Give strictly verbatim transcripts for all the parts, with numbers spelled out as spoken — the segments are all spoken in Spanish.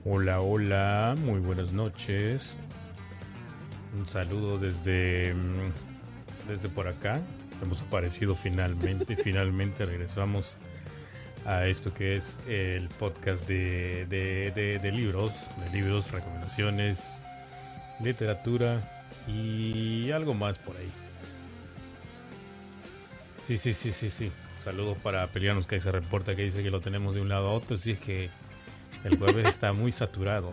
Hola, hola, muy buenas noches. Un saludo desde, mm, desde por acá. Hemos aparecido finalmente, finalmente regresamos a esto que es el podcast de, de, de, de libros, de libros, recomendaciones, literatura y algo más por ahí. Sí, sí, sí, sí, sí. Saludos para Pelianos, que ahí se reporta que dice que lo tenemos de un lado a otro. Sí, es que el jueves está muy saturado.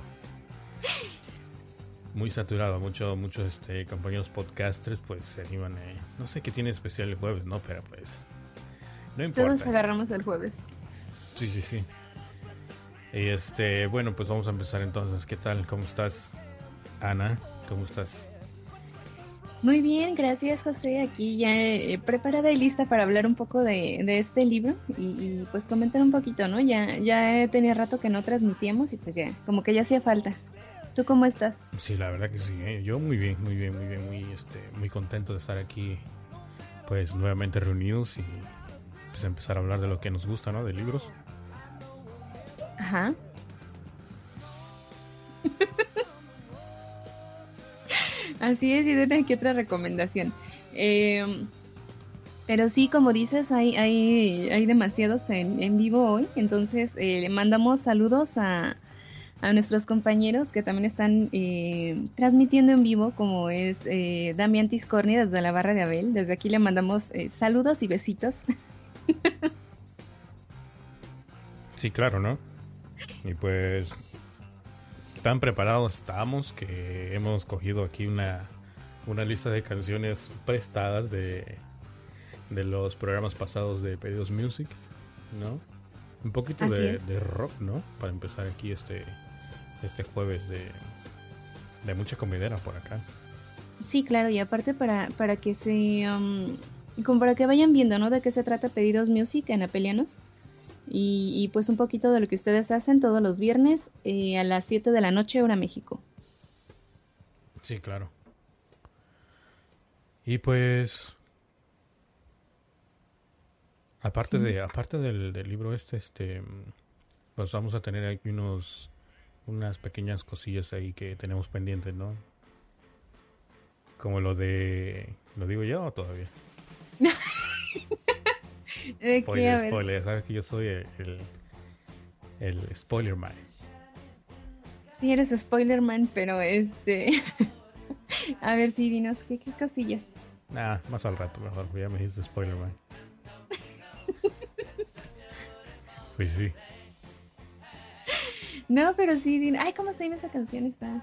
Muy saturado. Muchos muchos este, compañeros podcasters pues se animan. Eh. No sé qué tiene especial el jueves, ¿no? Pero pues no importa. Todos agarramos el jueves. Sí, sí, sí. Y este, bueno, pues vamos a empezar entonces. ¿Qué tal? ¿Cómo estás, Ana? ¿Cómo estás? Muy bien, gracias José. Aquí ya eh, preparada y lista para hablar un poco de, de este libro y, y, pues comentar un poquito, ¿no? Ya, ya tenía rato que no transmitíamos y pues ya, como que ya hacía falta. ¿Tú cómo estás? Sí, la verdad que sí. ¿eh? Yo muy bien, muy bien, muy bien, muy, este, muy contento de estar aquí, pues nuevamente reunidos y pues empezar a hablar de lo que nos gusta, ¿no? De libros. Ajá. Así es, y de una que otra recomendación. Eh, pero sí, como dices, hay, hay, hay demasiados en, en vivo hoy, entonces eh, le mandamos saludos a, a nuestros compañeros que también están eh, transmitiendo en vivo, como es eh, Damián Tiscorni desde la Barra de Abel. Desde aquí le mandamos eh, saludos y besitos. Sí, claro, ¿no? Y pues tan preparados estamos que hemos cogido aquí una, una lista de canciones prestadas de, de los programas pasados de Pedidos Music, ¿no? Un poquito de, de rock, ¿no? Para empezar aquí este, este jueves de, de mucha comidera por acá. Sí, claro, y aparte para, para que se... Um, como para que vayan viendo, ¿no? De qué se trata Pedidos Music en Apelianos. Y, y pues un poquito de lo que ustedes hacen todos los viernes eh, a las siete de la noche, hora México. Sí, claro. Y pues... Aparte, sí. de, aparte del, del libro este, este, pues vamos a tener aquí unos, unas pequeñas cosillas ahí que tenemos pendientes, ¿no? Como lo de... ¿Lo digo yo o todavía? ¿De spoiler, qué? spoiler. Ya sabes que yo soy el, el, el spoiler man. Sí, eres spoiler man, pero este... a ver, sí, dinos, ¿qué, qué cosillas? Nah, más al rato mejor, ya me dijiste spoiler man. Pues sí. No, pero sí, din... ay, ¿cómo se llama esa canción? Está...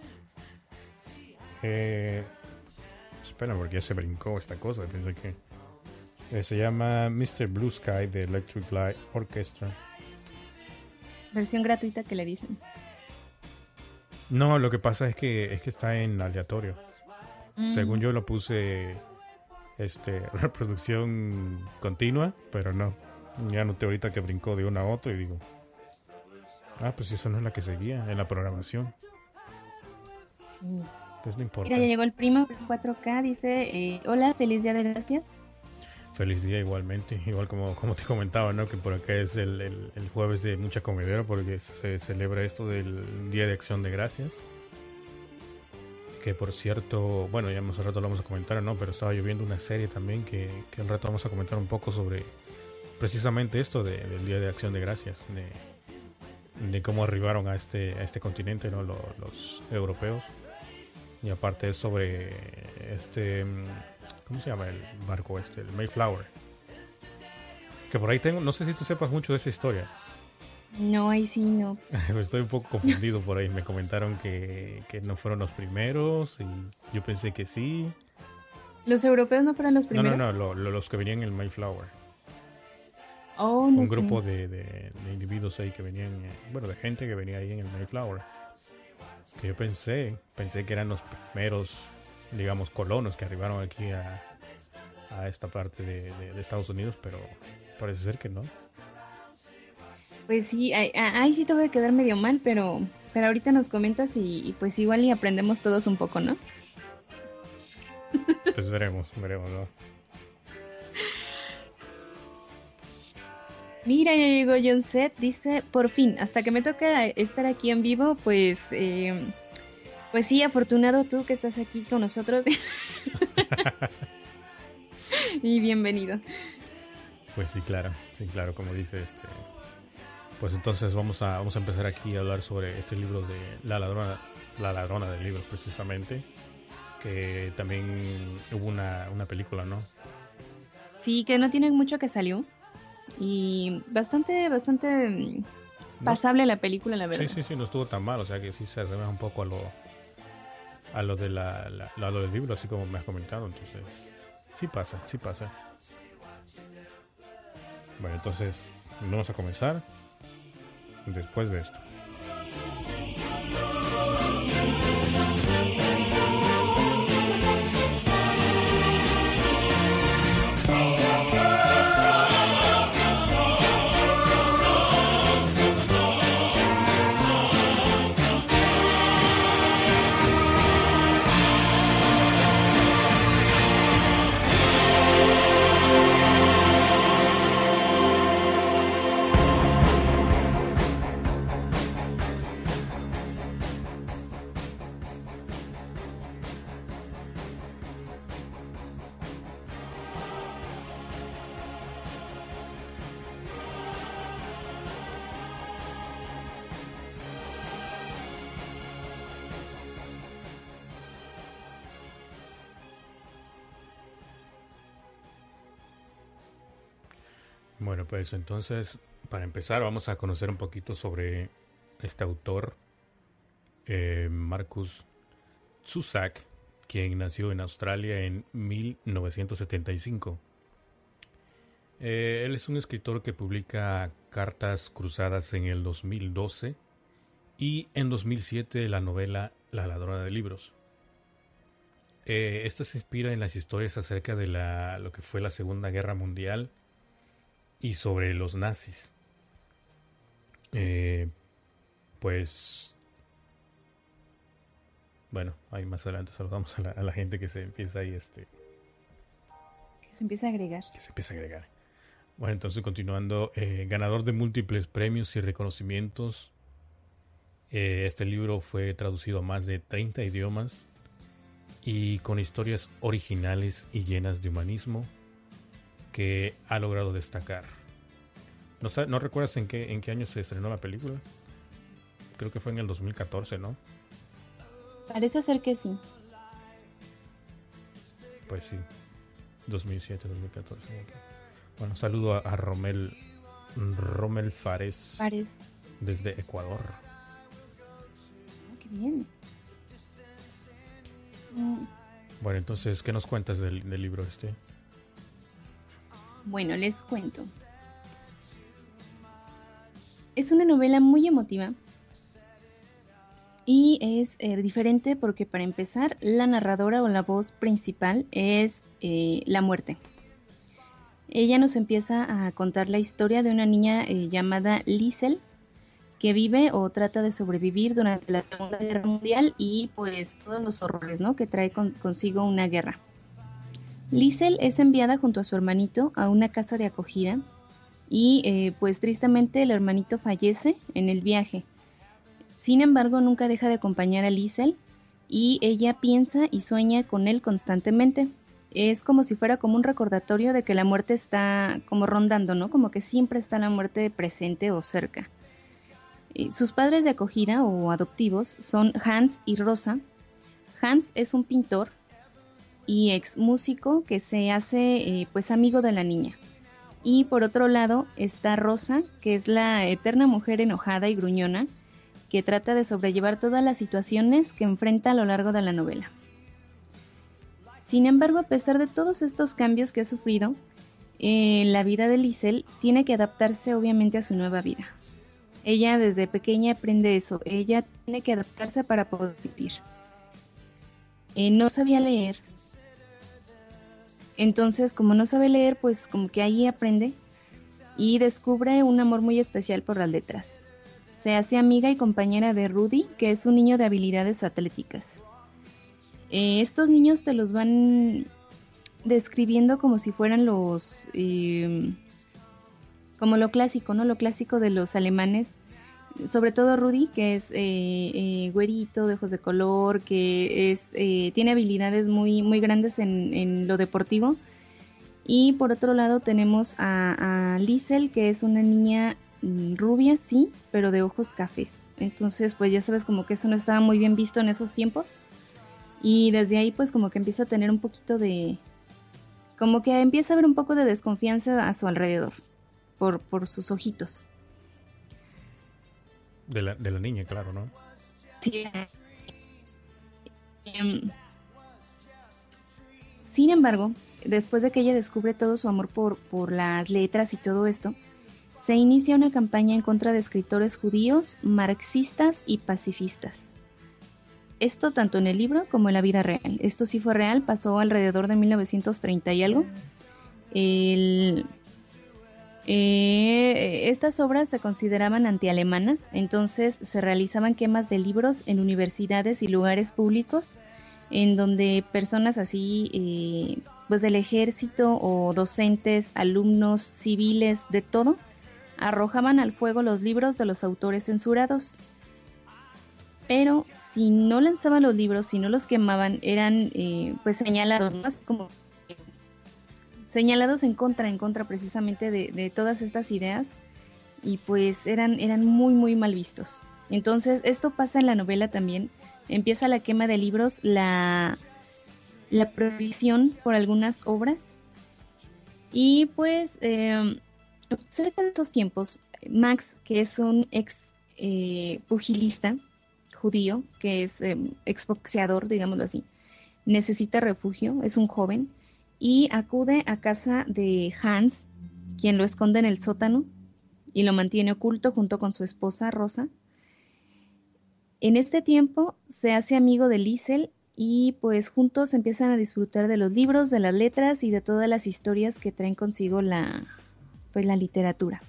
Eh, espera, porque ya se brincó esta cosa. Pensé que eh, se llama mister Blue Sky de Electric Light Orchestra. Versión gratuita que le dicen. No, lo que pasa es que es que está en aleatorio. Mm. Según yo lo puse este reproducción continua, pero no. Ya noté ahorita que brincó de una a otra y digo, ah, pues esa no es la que seguía en la programación. Sí. Pues no importa. Mira, ya llegó el primo cuatro K, dice, eh, hola, feliz día de gracias. Feliz día igualmente, igual como, como te comentaba, ¿no? Que por acá es el, el, el jueves de mucha comedera porque se celebra esto del Día de Acción de Gracias. Que por cierto, bueno, ya más al rato lo vamos a comentar, ¿no? Pero estaba yo viendo una serie también que, que al rato vamos a comentar un poco sobre precisamente esto de, del Día de Acción de Gracias, de, de cómo arribaron a este, a este continente, ¿no? Los, los europeos. Y aparte es sobre este... ¿Cómo se llama el barco este? El Mayflower. Que por ahí tengo... No sé si tú sepas mucho de esa historia. No, ahí sí no. Estoy un poco confundido por ahí. Me comentaron que, que no fueron los primeros y yo pensé que sí. ¿Los europeos no fueron los primeros? No, no, no. Lo, lo, los que venían en el Mayflower. Oh, no Un sé. grupo de, de, de individuos ahí que venían... Bueno, de gente que venía ahí en el Mayflower. Que yo pensé... Pensé que eran los primeros... digamos colonos que arribaron aquí a, a esta parte de, de, de Estados Unidos, pero parece ser que no. Pues sí, ahí, ahí sí te voy a quedar medio mal, pero, pero ahorita nos comentas y, y pues igual y aprendemos todos un poco, ¿no? Pues veremos, veremos, ¿no? Mira, ya llegó John Set, dice, por fin, hasta que me toca estar aquí en vivo, pues, eh, pues sí, afortunado tú que estás aquí con nosotros. Y bienvenido. Pues sí, claro, sí, claro, como dice este. Pues entonces vamos a, vamos a empezar aquí a hablar sobre este libro de La ladrona, la ladrona del libro, precisamente. Que también hubo una, una película, ¿no? Sí, que no tiene mucho que salió. Y bastante, bastante mm, No, pasable la película, la sí, verdad. sí, sí, no estuvo tan mal, o sea que sí se asemeja un poco a lo, a lo de la, la- a lo del libro, así como me has comentado, entonces sí pasa, sí pasa. Bueno, entonces vamos a comenzar después de esto. Bueno, pues entonces, para empezar, vamos a conocer un poquito sobre este autor, eh, Marcus Zusak, quien nació en Australia en mil novecientos setenta y cinco. Eh, él es un escritor que publica Cartas Cruzadas en el dos mil doce y en dos mil siete la novela La ladrona de libros. Eh, esta se inspira en las historias acerca de la, lo que fue la Segunda Guerra Mundial y sobre los nazis. Eh, pues bueno, ahí más adelante saludamos a la, a la gente que se empieza ahí este Que se empieza a agregar. que se empieza a agregar. Bueno, entonces continuando, eh, ganador de múltiples premios y reconocimientos. Eh, este libro fue traducido a más de treinta idiomas y con historias originales y llenas de humanismo que ha logrado destacar. ¿No, sa- no recuerdas en qué, en qué año se estrenó la película? Creo que fue en el dos mil catorce, ¿no? Parece ser que sí. Pues sí, dos mil siete, dos mil catorce. Ok. Bueno, saludo a, a Romel, Rommel Fares Parece. desde Ecuador. Ah, qué bien. Mm, Bueno, entonces, ¿qué nos cuentas del, del libro este? Bueno, les cuento. Es una novela muy emotiva y es eh, diferente porque para empezar la narradora o la voz principal es eh, la muerte. Ella nos empieza a contar la historia de una niña eh, llamada Liesel que vive o trata de sobrevivir durante la Segunda Guerra Mundial y pues todos los horrores, ¿no?, que trae con, consigo una guerra. Liesel es enviada junto a su hermanito a una casa de acogida y eh, pues tristemente el hermanito fallece en el viaje. Sin embargo, nunca deja de acompañar a Liesel y ella piensa y sueña con él constantemente. Es como si fuera como un recordatorio de que la muerte está como rondando, ¿no? Como que siempre está la muerte presente o cerca. Eh, sus padres de acogida o adoptivos son Hans y Rosa. Hans es un pintor y ex músico que se hace eh, pues amigo de la niña. Y por otro lado está Rosa, que es la eterna mujer enojada y gruñona que trata de sobrellevar todas las situaciones que enfrenta a lo largo de la novela. Sin embargo, a pesar de todos estos cambios que ha sufrido, eh, la vida de Liesel tiene que adaptarse obviamente a su nueva vida. Ella desde pequeña aprende eso, ella tiene que adaptarse para poder vivir. Eh, no sabía leer, entonces como no sabe leer, pues como que ahí aprende y descubre un amor muy especial por las letras. Se hace amiga y compañera de Rudy, que es un niño de habilidades atléticas. Eh, estos niños te los van describiendo como si fueran los... Eh, como lo clásico, ¿no? Lo clásico de los alemanes, sobre todo Rudy, que es eh, eh, güerito, de ojos de color, que es eh, tiene habilidades muy, muy grandes en, en lo deportivo. Y por otro lado tenemos a, a Liesel, que es una niña rubia, sí, pero de ojos cafés. Entonces, pues ya sabes, como que eso no estaba muy bien visto en esos tiempos. Y desde ahí, pues como que empieza a tener un poquito de... Como que empieza a haber un poco de desconfianza a su alrededor, por, por sus ojitos. De la, de la niña, claro, ¿no? Sí. Um, sin embargo, después de que ella descubre todo su amor por, por las letras y todo esto, se inicia una campaña en contra de escritores judíos, marxistas y pacifistas. Esto tanto en el libro como en la vida real. Esto sí fue real, pasó alrededor de mil novecientos treinta y algo. El, eh, estas obras se consideraban antialemanas, entonces se realizaban quemas de libros en universidades y lugares públicos, en donde personas así, eh, pues del ejército o docentes, alumnos, civiles, de todo, arrojaban al fuego los libros de los autores censurados. Pero si no lanzaban los libros, si no los quemaban, eran eh, pues señalados, más como señalados en contra, en contra precisamente de, de todas estas ideas, y pues eran, eran muy muy mal vistos. Entonces esto pasa en la novela también. Empieza la quema de libros, la, la prohibición por algunas obras, y pues eh, cerca de estos tiempos, Max, que es un ex eh, pugilista judío, que es eh, exboxeador, digámoslo así, necesita refugio, es un joven, y acude a casa de Hans, quien lo esconde en el sótano y lo mantiene oculto junto con su esposa Rosa. En este tiempo se hace amigo de Liesel y pues juntos empiezan a disfrutar de los libros, de las letras y de todas las historias que traen consigo la, pues, la literatura.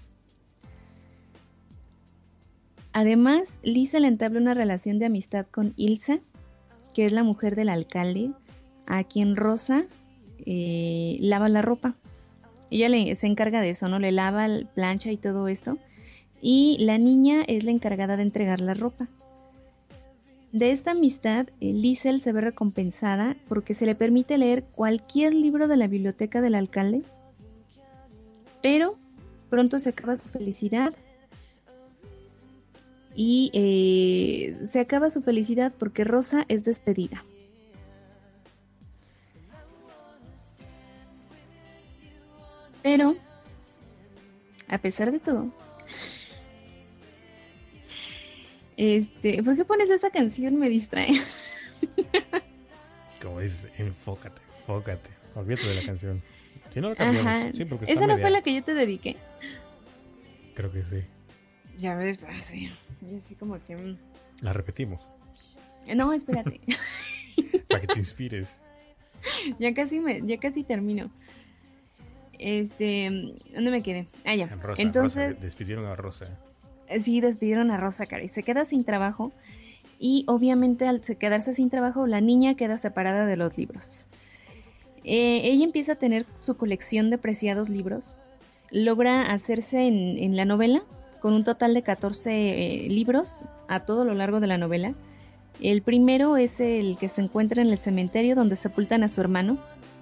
Además, Liesel entabla una relación de amistad con Ilsa, que es la mujer del alcalde, a quien Rosa eh, lava la ropa. Ella le, se encarga de eso, ¿no? Le lava, plancha y todo esto. Y la niña es la encargada de entregar la ropa. De esta amistad, eh, Liesel se ve recompensada porque se le permite leer cualquier libro de la biblioteca del alcalde, pero pronto se acaba su felicidad. Y eh, se acaba su felicidad porque Rosa es despedida. Pero, a pesar de todo, este, ¿por qué pones esa canción? Me distrae. Como es, enfócate, enfócate. Olvídate de la canción. Si no la cambiamos. Ajá. Sí, porque está Esa no media... fue la que yo te dediqué. Creo que sí. Ya ves, pues sí. Y así como que... mm. La repetimos. No, espérate. Para que te inspires. ya casi me, ya casi termino. Este, ¿dónde me quedé? Ah, ya. En Rosa, Entonces, Rosa, despidieron a Rosa. Sí, despidieron a Rosa, cara, y se queda sin trabajo. Y obviamente al quedarse sin trabajo, la niña queda separada de los libros. Eh, ella empieza a tener su colección de preciados libros. Logra hacerse en, en la novela con un total de catorce eh, libros a todo lo largo de la novela. El primero es el que se encuentra en el cementerio donde sepultan a su hermano.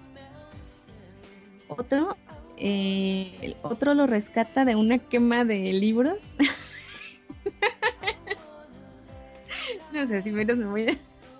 Otro, eh, el otro lo rescata de una quema de libros. No sé si menos me voy a...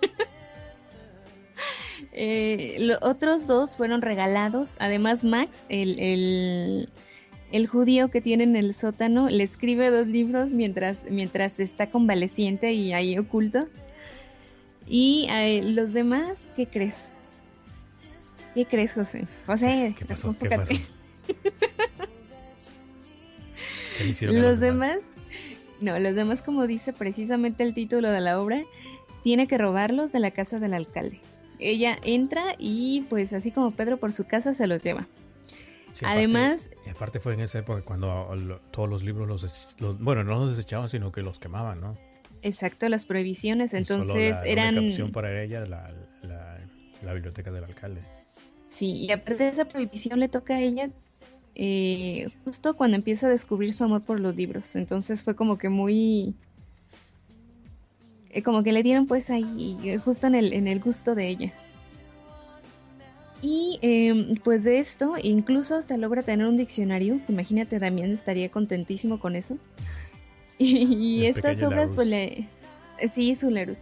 eh, los otros dos fueron regalados. Además, Max, el, el, el judío que tiene en el sótano, le escribe dos libros mientras, mientras está convaleciente y ahí oculto. Y eh, los demás, ¿qué crees? ¿Qué crees, José? José, ¿Qué pasó? ¿Qué enfócate. pasó? ¿Qué le hicieron a Los los demás? demás, no, los demás, como dice precisamente el título de la obra, tiene que robarlos de la casa del alcalde. Ella entra y pues así como Pedro por su casa se los lleva. Sí, Además, aparte, y aparte fue en esa época cuando lo, todos los libros los, des- los bueno, no los desechaban, sino que los quemaban, ¿no? exacto, las prohibiciones, Y solo entonces la, la eran... única opción para ella la, la, la biblioteca del alcalde. Sí, y aparte de esa prohibición le toca a ella eh, justo cuando empieza a descubrir su amor por los libros. Entonces fue como que muy, eh, como que le dieron pues ahí, eh, justo en el, en el gusto de ella. Y eh, pues de esto, incluso hasta logra tener un diccionario. Imagínate, Damián estaría contentísimo con eso. Y, y El estas pequeño obras, pues Larus. le... Sí, Zulerus.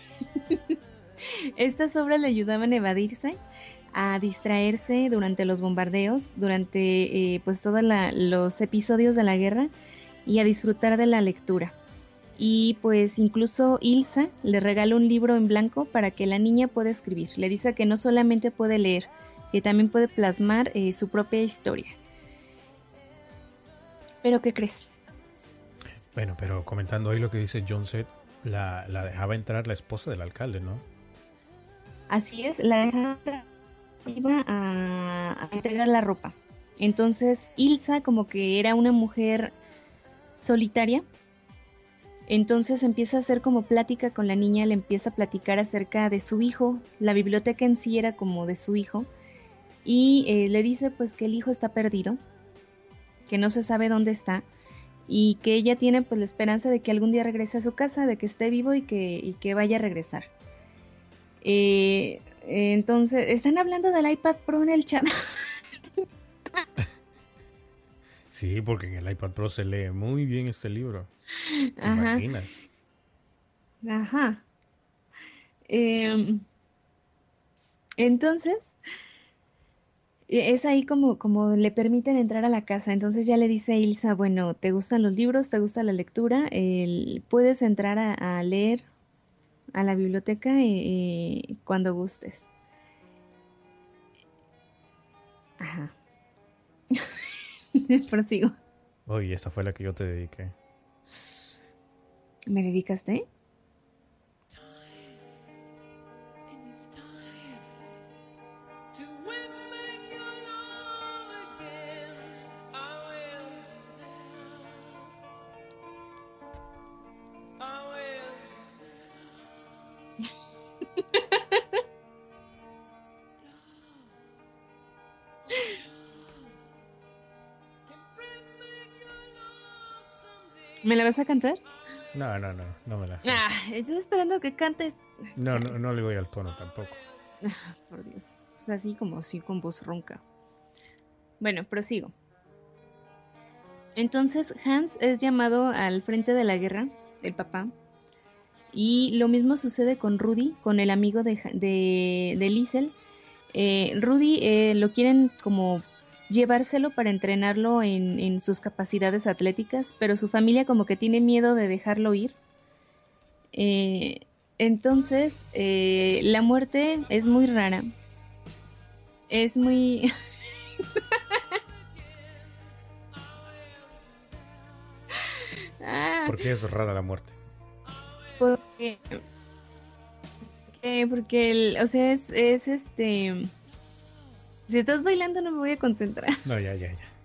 Estas obras le ayudaban a evadirse, a distraerse durante los bombardeos, durante eh, pues todos los episodios de la guerra y a disfrutar de la lectura. Y pues incluso Ilsa le regala un libro en blanco para que la niña pueda escribir. Le dice que no solamente puede leer, que también puede plasmar eh, su propia historia. ¿Pero qué crees? Bueno, pero comentando ahí lo que dice John Seth, la, la dejaba entrar la esposa del alcalde, ¿no? Así es, la dejaba, iba a, a entregar la ropa. Entonces Ilsa como que era una mujer solitaria. Entonces empieza a hacer como plática con la niña, le empieza a platicar acerca de su hijo, la biblioteca en sí era como de su hijo, y eh, le dice pues que el hijo está perdido, que no se sabe dónde está, y que ella tiene pues la esperanza de que algún día regrese a su casa, de que esté vivo y que, y que vaya a regresar. Eh, entonces, están hablando del iPad Pro en el chat. Sí, porque en el iPad Pro se lee muy bien este libro. ¿Te Ajá, imaginas? ajá. Eh, entonces, e- es ahí como, como le permiten entrar a la casa. Entonces ya le dice a Ilsa, bueno, ¿te gustan los libros? ¿Te gusta la lectura? El- puedes entrar a, a leer a la biblioteca eh, eh, cuando gustes. Ajá. Prosigo. Oye, esta fue la que yo te dediqué. ¿Me dedicaste? ¿Me la vas a cantar? No, no, no, no me la sé. Ah, estoy esperando que cantes. No, no, Chales. no le doy al tono tampoco. Ah, por Dios. Pues así como así con voz ronca. Bueno, prosigo. Entonces Hans es llamado al frente de la guerra, el papá. Y lo mismo sucede con Rudy, con el amigo de, Ja- de, de Liesel. Eh, Rudy eh, lo quieren como llevárselo para entrenarlo en, en sus capacidades atléticas, pero su familia como que tiene miedo de dejarlo ir. Eh, entonces, eh, la muerte es muy rara. Es muy... ah, ¿Por qué es rara la muerte? porque... eh, porque, el, o sea, es, es este... Si estás bailando no me voy a concentrar. No, ya, ya, ya.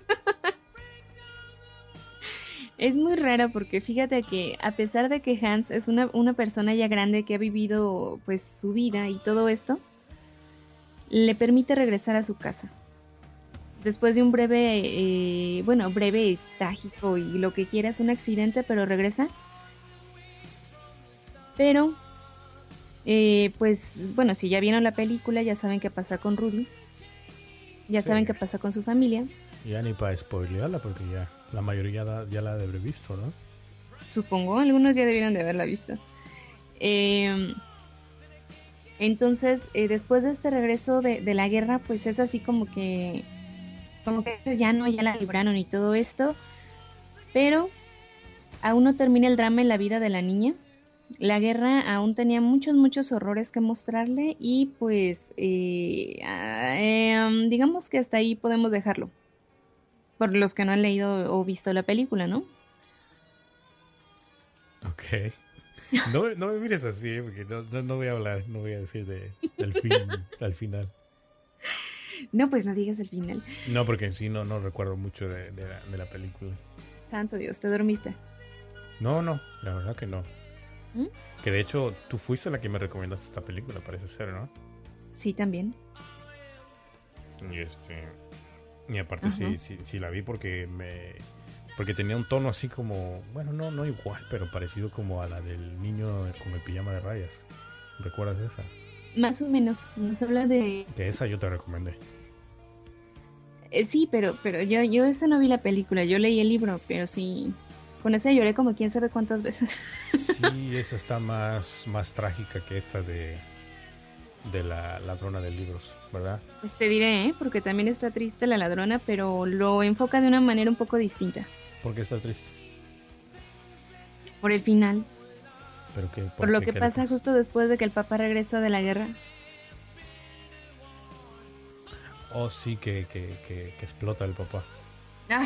Es muy rara porque fíjate que a pesar de que Hans es una, una persona ya grande que ha vivido pues su vida y todo esto, le permite regresar a su casa. Después de un breve, eh, bueno, breve, trágico y lo que quieras, un accidente, pero regresa. Pero, eh, pues, bueno, si ya vieron la película, ya saben qué pasa con Rudy. Ya Sí. saben qué pasa con su familia. Ya ni para spoilearla porque ya la mayoría da- ya la habré visto, ¿no? Supongo, algunos ya debieron de haberla visto. Eh, entonces, eh, después de este regreso de, de la guerra, pues es así como que, como que ya no, ya la libraron y todo esto. Pero aún no termina el drama en la vida de la niña. La guerra aún tenía muchos, muchos horrores que mostrarle y pues eh, ah, eh, digamos que hasta ahí podemos dejarlo. Por los que no han leído o visto la película, ¿no? Ok. No, no me mires así, ¿eh? Porque no, no, no voy a hablar, no voy a decir de, del fin al final. No, pues no digas el final. No, porque en sí no, no recuerdo mucho de, de, la, de la película. Santo Dios, te dormiste. No, no, la verdad que no. ¿Mm? Que de hecho tú fuiste la que me recomendaste esta película, parece ser, ¿no? Sí, también. Y este... Y aparte Ajá. sí, sí, sí la vi porque me... Porque tenía un tono así como... Bueno, no, no igual, pero parecido como a la del niño con el pijama de rayas. ¿Recuerdas esa? Más o menos, nos habla de... Que esa yo te recomendé. eh, sí, pero, pero yo, yo esa no vi la película, yo leí el libro, pero sí, con esa lloré como quién sabe cuántas veces. Sí, esa está más, más trágica que esta de, de la ladrona de libros, ¿verdad? Pues te diré, ¿eh? Porque también está triste la ladrona, pero lo enfoca de una manera un poco distinta. ¿Por qué está triste? Por el final, ¿Pero qué, por por lo qué, que qué le pasa pasa? justo después de que el papá regresa de la guerra. Oh, sí, que, que, que, que explota el papá. Ah,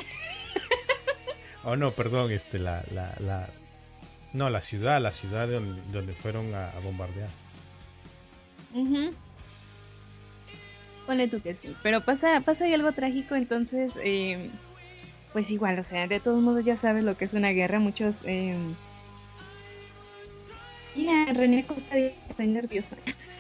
Oh, no, perdón, este, la, la, la... No, la ciudad, la ciudad donde, donde fueron a, a bombardear. ujú. Ponle tú que sí. Pero pasa, pasa ahí algo trágico, entonces, eh, pues igual, o sea, de todos modos ya sabes lo que es una guerra. Muchos. Eh... Mira, René Costa dice que está nerviosa.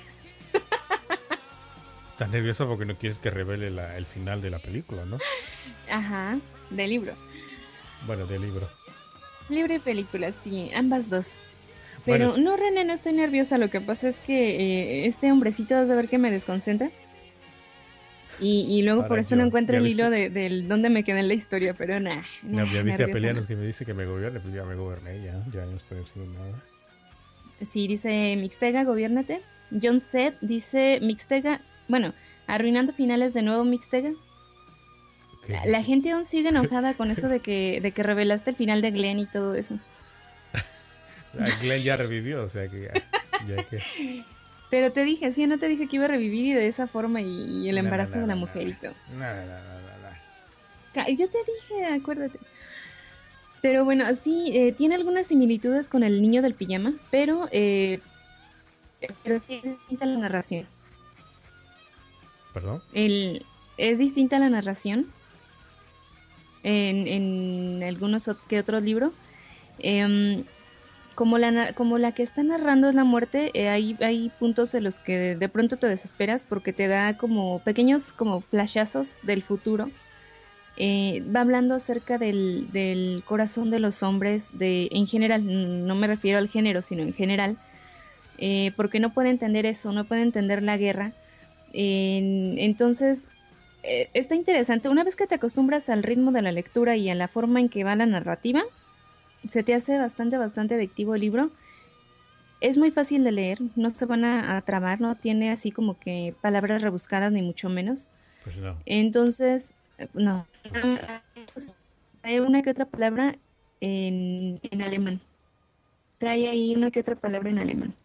Estás nervioso porque no quieres que revele la, el final de la película, ¿no? Ajá, de libro. Bueno, del libro. Libro y película, sí, ambas dos. Bueno, Pero no, René, no estoy nerviosa. Lo que pasa es que eh, este hombrecito, vas a ver que me desconcentra. Y, y luego por para eso no yo. encuentro ¿Ya el hilo viste? de, del dónde me quedé en la historia, pero nada, No, nah, ya viste a nerviosa no. Peleanos que me dice que me gobierne, pues ya me goberné, ya, ya no estoy haciendo nada. Sí, dice Mixtega, gobiérnate. John Seth dice Mixtega, bueno, arruinando finales de nuevo Mixtega. ¿Qué La dice? gente aún sigue enojada con eso de que, de que revelaste el final de Glenn y todo eso. Ah, Glenn ya revivió, o sea que ya, ya que... Pero te dije, sí, no te dije que iba a revivir y de esa forma y, y el No, no, embarazo no, de la no, no, mujer y todo. no, no, no, no, no, no. Ca- Yo te dije, acuérdate. Pero bueno, sí, eh, tiene algunas similitudes con el niño del pijama, pero, eh, pero sí es distinta la narración. ¿Perdón? El, es distinta la narración en, en algunos ot- que otros libros. Em, como la, na- como la que está narrando es la muerte, eh, hay, hay puntos en los que de, de pronto te desesperas porque te da como pequeños como flashazos del futuro. Eh, va hablando acerca del, del corazón de los hombres, de, en general, n- no me refiero al género, sino en general, eh, porque no puede entender eso, no puede entender la guerra. En- entonces, eh, está interesante. Una vez que te acostumbras al ritmo de la lectura y a la forma en que va la narrativa, se te hace bastante, bastante adictivo el libro. Es muy fácil de leer, no se van a, a trabar, no tiene así como que palabras rebuscadas ni mucho menos. Pues no. Entonces, eh, no, Pues, trae una que otra palabra en, en alemán. Trae ahí una que otra palabra en alemán.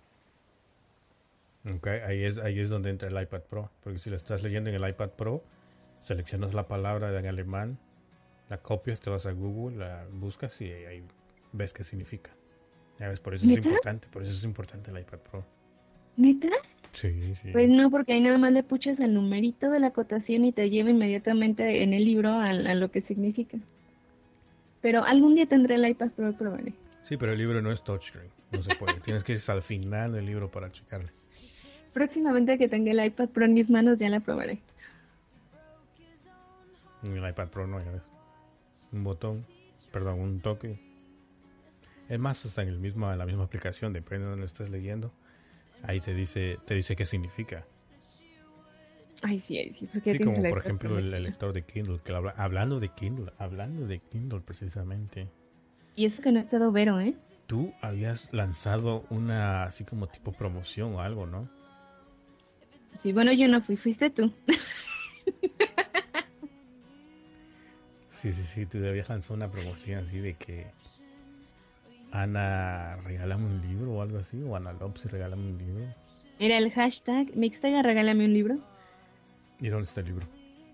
ok, ahí es, ahí es donde entra el iPad Pro. Porque si lo estás leyendo en el iPad Pro, seleccionas la palabra en alemán, la copias, te vas a Google, la buscas y ahí ves qué significa. Ya ves, por eso es ¿Neta? importante, por eso es importante el iPad Pro. ¿Neta? Sí, sí. Pues no, porque ahí nada más le puchas el numerito de la acotación y te lleva inmediatamente en el libro a, a lo que significa. Pero algún día tendré el iPad Pro, probaré. Sí, pero el libro no es touchscreen, no se puede. Tienes que ir al final del libro para checarle. Próximamente que tenga el iPad Pro en mis manos ya la probaré. En el iPad Pro no, ya ves. Un botón, perdón, un toque. Es más, hasta en el mismo, en la misma aplicación, depende de donde lo estés leyendo. Ahí te dice, te dice qué significa. Ay, sí, ay, sí, porque Sí, tienes como el por iPad Pro ejemplo el, el metido. lector de Kindle, que habla, hablando de Kindle, hablando de Kindle precisamente. Y eso que no ha estado Vero, ¿eh? Tú habías lanzado una así como tipo promoción o algo, ¿no? Sí, bueno, yo no fui, fuiste tú. Sí, sí, sí, tú habías lanzado una promoción así de que Ana, regálame un libro o algo así, o Ana Lopes, regálame un libro. Era el hashtag Mixtega, regálame un libro. ¿Y dónde está el libro?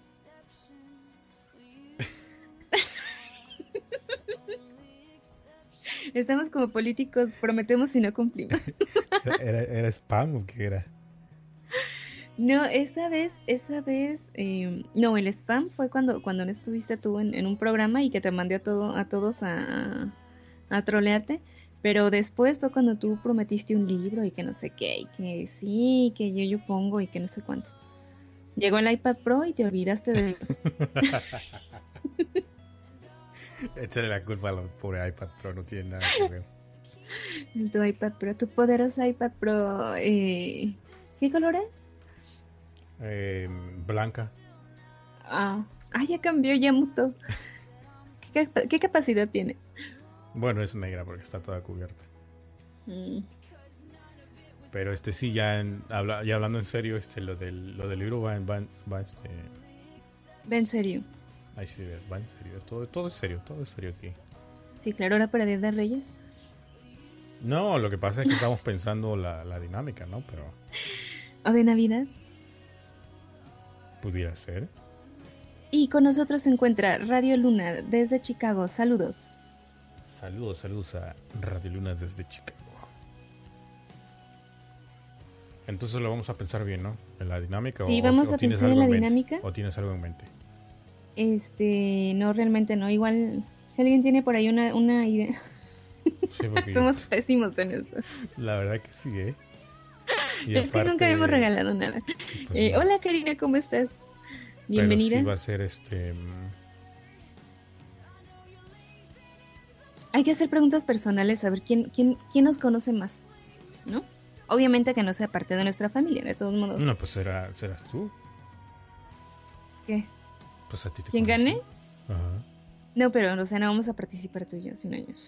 Estamos como políticos, prometemos y no cumplimos. ¿Era, era, era spam o qué era? No, esa vez, esa vez, eh, no, el spam fue cuando, cuando no estuviste tú en, en un programa y que te mandé a todo, a todos a, a trolearte. Pero después fue cuando tú prometiste un libro y que no sé qué, y que sí, que yo yo pongo y que no sé cuánto. Llegó el iPad Pro y te olvidaste de Échale la culpa a la pobre iPad Pro, no tiene nada que ver. tu iPad Pro, tu poderoso iPad Pro. Eh, ¿Qué color es? Eh, blanca. Ah, ah, ya cambió, ya mutó. ¿Qué, capa- qué capacidad tiene? Bueno, es negra porque está toda cubierta. Mm. Pero este sí, ya, en, habla, ya hablando en serio, este lo del, lo del libro va, en- va, en- va este... Ve en serio. Ay, sí, va en serio. Todo, todo es serio, todo es serio aquí. Sí, claro, ahora para Día de Reyes. No, lo que pasa es que estamos pensando la, la dinámica, ¿no? Pero O de Navidad. pudiera ser. Y con nosotros se encuentra Radio Luna desde Chicago. Saludos. Saludos, saludos a Radio Luna desde Chicago. Entonces lo vamos a pensar bien, ¿no? En la dinámica. Sí, o, vamos o a tienes pensar en algo la mente, dinámica. ¿O tienes algo en mente? Este, no, realmente no. Igual, si alguien tiene por ahí una, una idea. Sí, porque Somos pésimos en esto. la verdad que sí, ¿eh? Y Es que aparte, nunca habíamos regalado nada. pues, Eh, no. hola Karina, ¿cómo estás? Bienvenida. Pero sí va a ser este... mm, Hay que hacer preguntas personales, a ver quién, quién, quién nos conoce más, ¿no? Obviamente que no sea parte de nuestra familia, de todos modos. No, pues será, serás tú. ¿Qué? Pues a ti te ¿Quién conozco. gane? Ajá. No, pero, o sea, no vamos a participar tú y yo, sino ellos.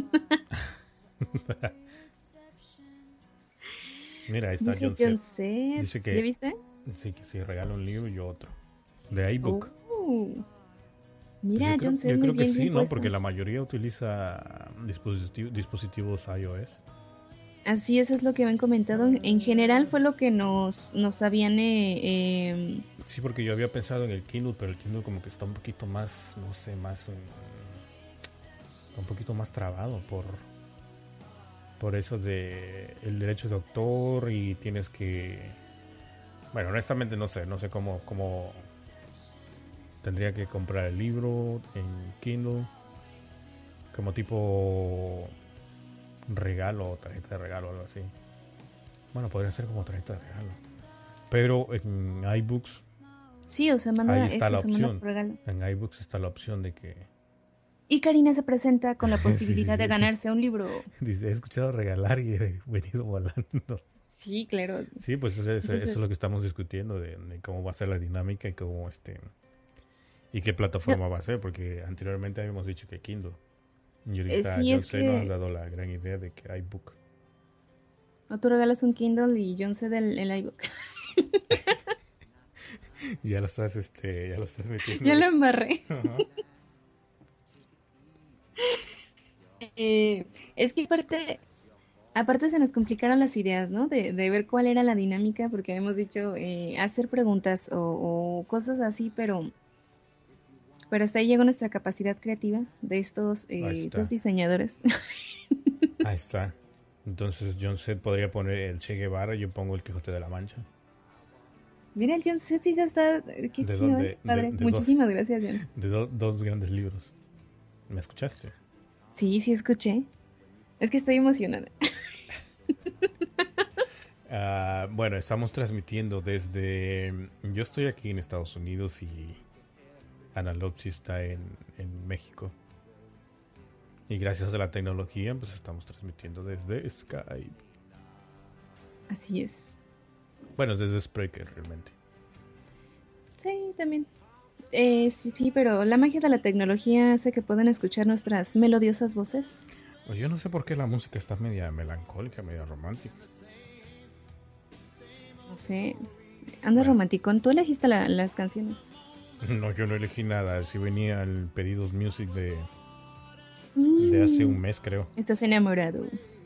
Mira, ahí está Dice John John Seth. Seth. Dice que- ¿Ya viste? Sí, que sí, regala un libro y yo otro. De iBook. Uh, Pues mira, yo creo, John Seth, yo muy creo que bien, sí, bien ¿no? puesto. Porque la mayoría utiliza dispositivo- dispositivos iOS. Así es, es lo que habían comentado. En general fue lo que nos, nos habían... eh, eh, Sí, porque yo había pensado en el Kindle, pero el Kindle como que está un poquito más, no sé, más... um, un poquito más trabado por... Por eso de el derecho de autor y tienes que... Bueno, honestamente no sé, no sé cómo, cómo tendría que comprar el libro en Kindle como tipo regalo o tarjeta de regalo o algo así. Bueno, podría ser como tarjeta de regalo. Pero en iBooks, sí, o sea, manda ahí está eso, la se manda opción. por regalo. En iBooks está la opción de que Y Karina se presenta con la Sí, posibilidad sí, sí. de ganarse un libro. dice, he escuchado regalar y he venido volando. Sí, claro. Sí, pues eso, es- Entonces- eso es lo que estamos discutiendo de, de cómo va a ser la dinámica y cómo este y qué plataforma va a ser, porque anteriormente habíamos dicho que Kindle. Y ahorita sí, John es Seth nos que- ha dado la gran idea de que iBook. O tú regalas un Kindle y John se del el iBook. Ya lo estás, este, ya lo estás metiendo. Ya lo embarré. Ajá. Eh, es que aparte, aparte se nos complicaron las ideas, ¿no? De, de ver cuál era la dinámica, porque habíamos dicho eh, hacer preguntas o, o cosas así, pero, pero hasta ahí llegó nuestra capacidad creativa de estos Ahí eh, está. dos diseñadores. Ahí está. Entonces John Seth podría poner el Che Guevara y yo pongo el Quijote de la Mancha. Mira, el John Seth sí ya está. Qué ¿De chido, dónde? ¿eh? Padre. De- de Muchísimas gracias, John. De do- dos grandes libros. ¿Me escuchaste? Sí, sí escuché. Es que estoy emocionada. Ah, bueno, estamos transmitiendo desde... Yo estoy aquí en Estados Unidos y Analopsi está en, en México. Y gracias a la tecnología, pues estamos transmitiendo desde Skype. Así es. Bueno, es desde Spreaker realmente. Sí, también. Eh, sí, sí, pero la magia de la tecnología hace que puedan escuchar nuestras melodiosas voces. Pues yo no sé por qué la música está media melancólica, media romántica. No sé. Anda Bueno. romanticón. Tú elegiste la- las canciones. No, yo no elegí nada. Sí venía el Pedidos Music de, de hace un mes, creo. Estás enamorado.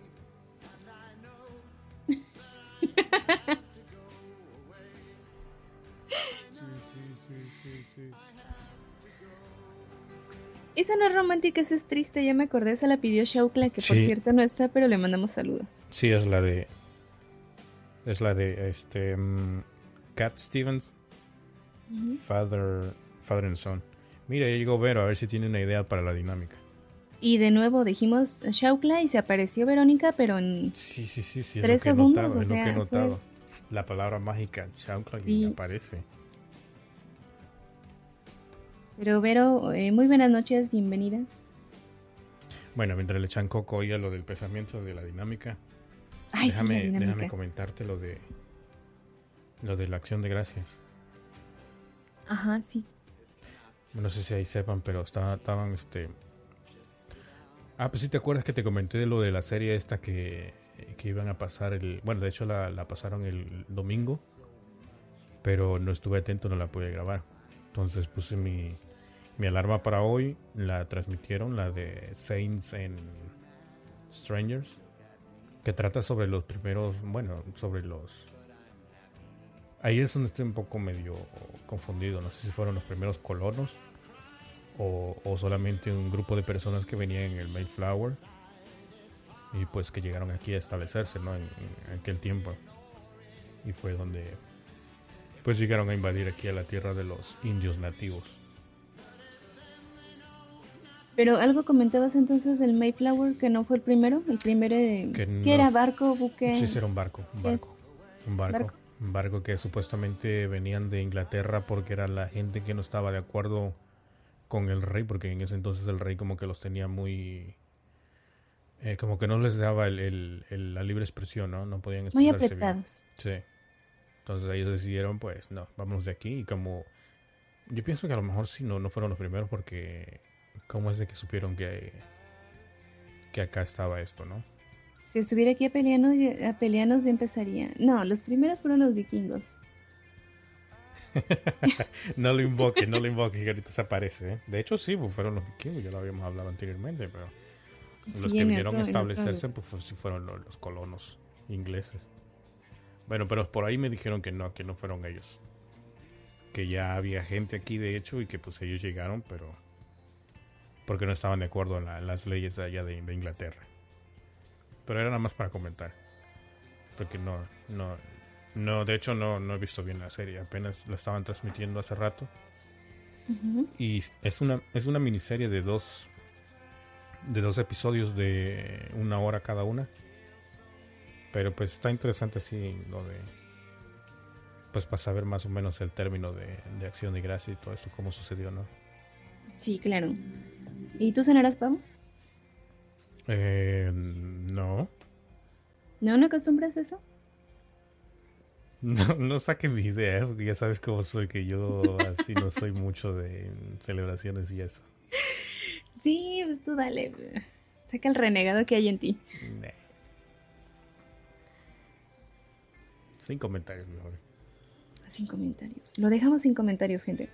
Esa no es romántica, esa es triste. Ya me acordé, esa la pidió Shaukla, que por Sí. cierto no está, pero le mandamos saludos. Sí, es la de... Es la de este... mm, Cat Stevens. Father, Father and Son. Mira, ya llegó Vero, a ver si tiene una idea para la dinámica. Y de nuevo dijimos Shaukla y se apareció Verónica, pero en... Sí, sí, sí, sí. Tres es lo que he segundos, notado, o es lo que he sea, notado. La palabra mágica, SoundCloud, Sí. y aparece. Pero Vero, eh, muy buenas noches, bienvenida. Bueno, mientras le echan coco hoy a lo del pensamiento de la dinámica, Ay, sí, la déjame, dinámica. déjame comentarte lo de lo de la acción de gracias. Ajá, sí. No sé si ahí sepan, pero estaba, estaban este. Ah, pues sí, te acuerdas que te comenté de lo de la serie esta que, que iban a pasar el. Bueno, de hecho la, la pasaron el domingo, pero no estuve atento, no la pude grabar. Entonces puse mi, mi alarma para hoy, la transmitieron, la de Saints and Strangers, que trata sobre los primeros, bueno, sobre los... Ahí es donde estoy un poco medio confundido, no sé si fueron los primeros colonos o, o solamente un grupo de personas que venían en el Mayflower y pues que llegaron aquí a establecerse, ¿no? En, en aquel tiempo. Y fue donde pues llegaron a invadir aquí a la tierra de los indios nativos. Pero algo comentabas entonces del Mayflower, que no fue el primero, el primero de... Que ¿Qué no, era? ¿Barco? ¿Buque? sí, sí, era un barco, un ¿Qué es? barco, un barco, ¿Barco? un barco que supuestamente venían de Inglaterra porque era la gente que no estaba de acuerdo con el rey, porque en ese entonces el rey como que los tenía muy... Eh, como que no les daba el, el, el- la libre expresión, ¿no? No podían Muy expresarse bien. apretados. Sí. Entonces ellos decidieron, pues, no, vámonos de aquí. Y como... Yo pienso que a lo mejor sí no, no fueron los primeros porque... ¿Cómo es de que supieron que, que acá estaba esto, no? Si estuviera aquí a pelearnos, ya- a pelearnos ya empezaría. No, los primeros fueron los vikingos. No lo invoque, no lo invoque, que ahorita se aparece, ¿eh? De hecho, sí, pues fueron los vikingos, ya lo habíamos hablado anteriormente, pero los Sí, que en vinieron otro, a en otro. establecerse, pues fue- sí fueron los, los colonos ingleses. Bueno, pero por ahí me dijeron que no, que no fueron ellos. Que ya había gente aquí, de hecho, y que pues ellos llegaron, pero porque no estaban de acuerdo en, la- en las leyes de allá de, de Inglaterra. Pero era nada más para comentar. Porque no, no, no, de hecho no, no he visto bien la serie, apenas la estaban transmitiendo hace rato. Ujú. Y es una, es una miniserie de dos, de dos episodios de una hora cada una. Pero pues está interesante así lo de, pues para saber más o menos el término de, de acción de gracia y todo esto, cómo sucedió, ¿no? Sí, claro. ¿Y tú cenarás pavo? Eh, no, ¿No, no acostumbras eso? no, no saque mi idea, ¿eh? Porque ya sabes cómo soy, que yo así no soy mucho de celebraciones y eso. Sí, pues tú dale. Saca el renegado que hay en ti. Nah. Sin comentarios, mejor. Sin comentarios. Lo dejamos sin comentarios, gente.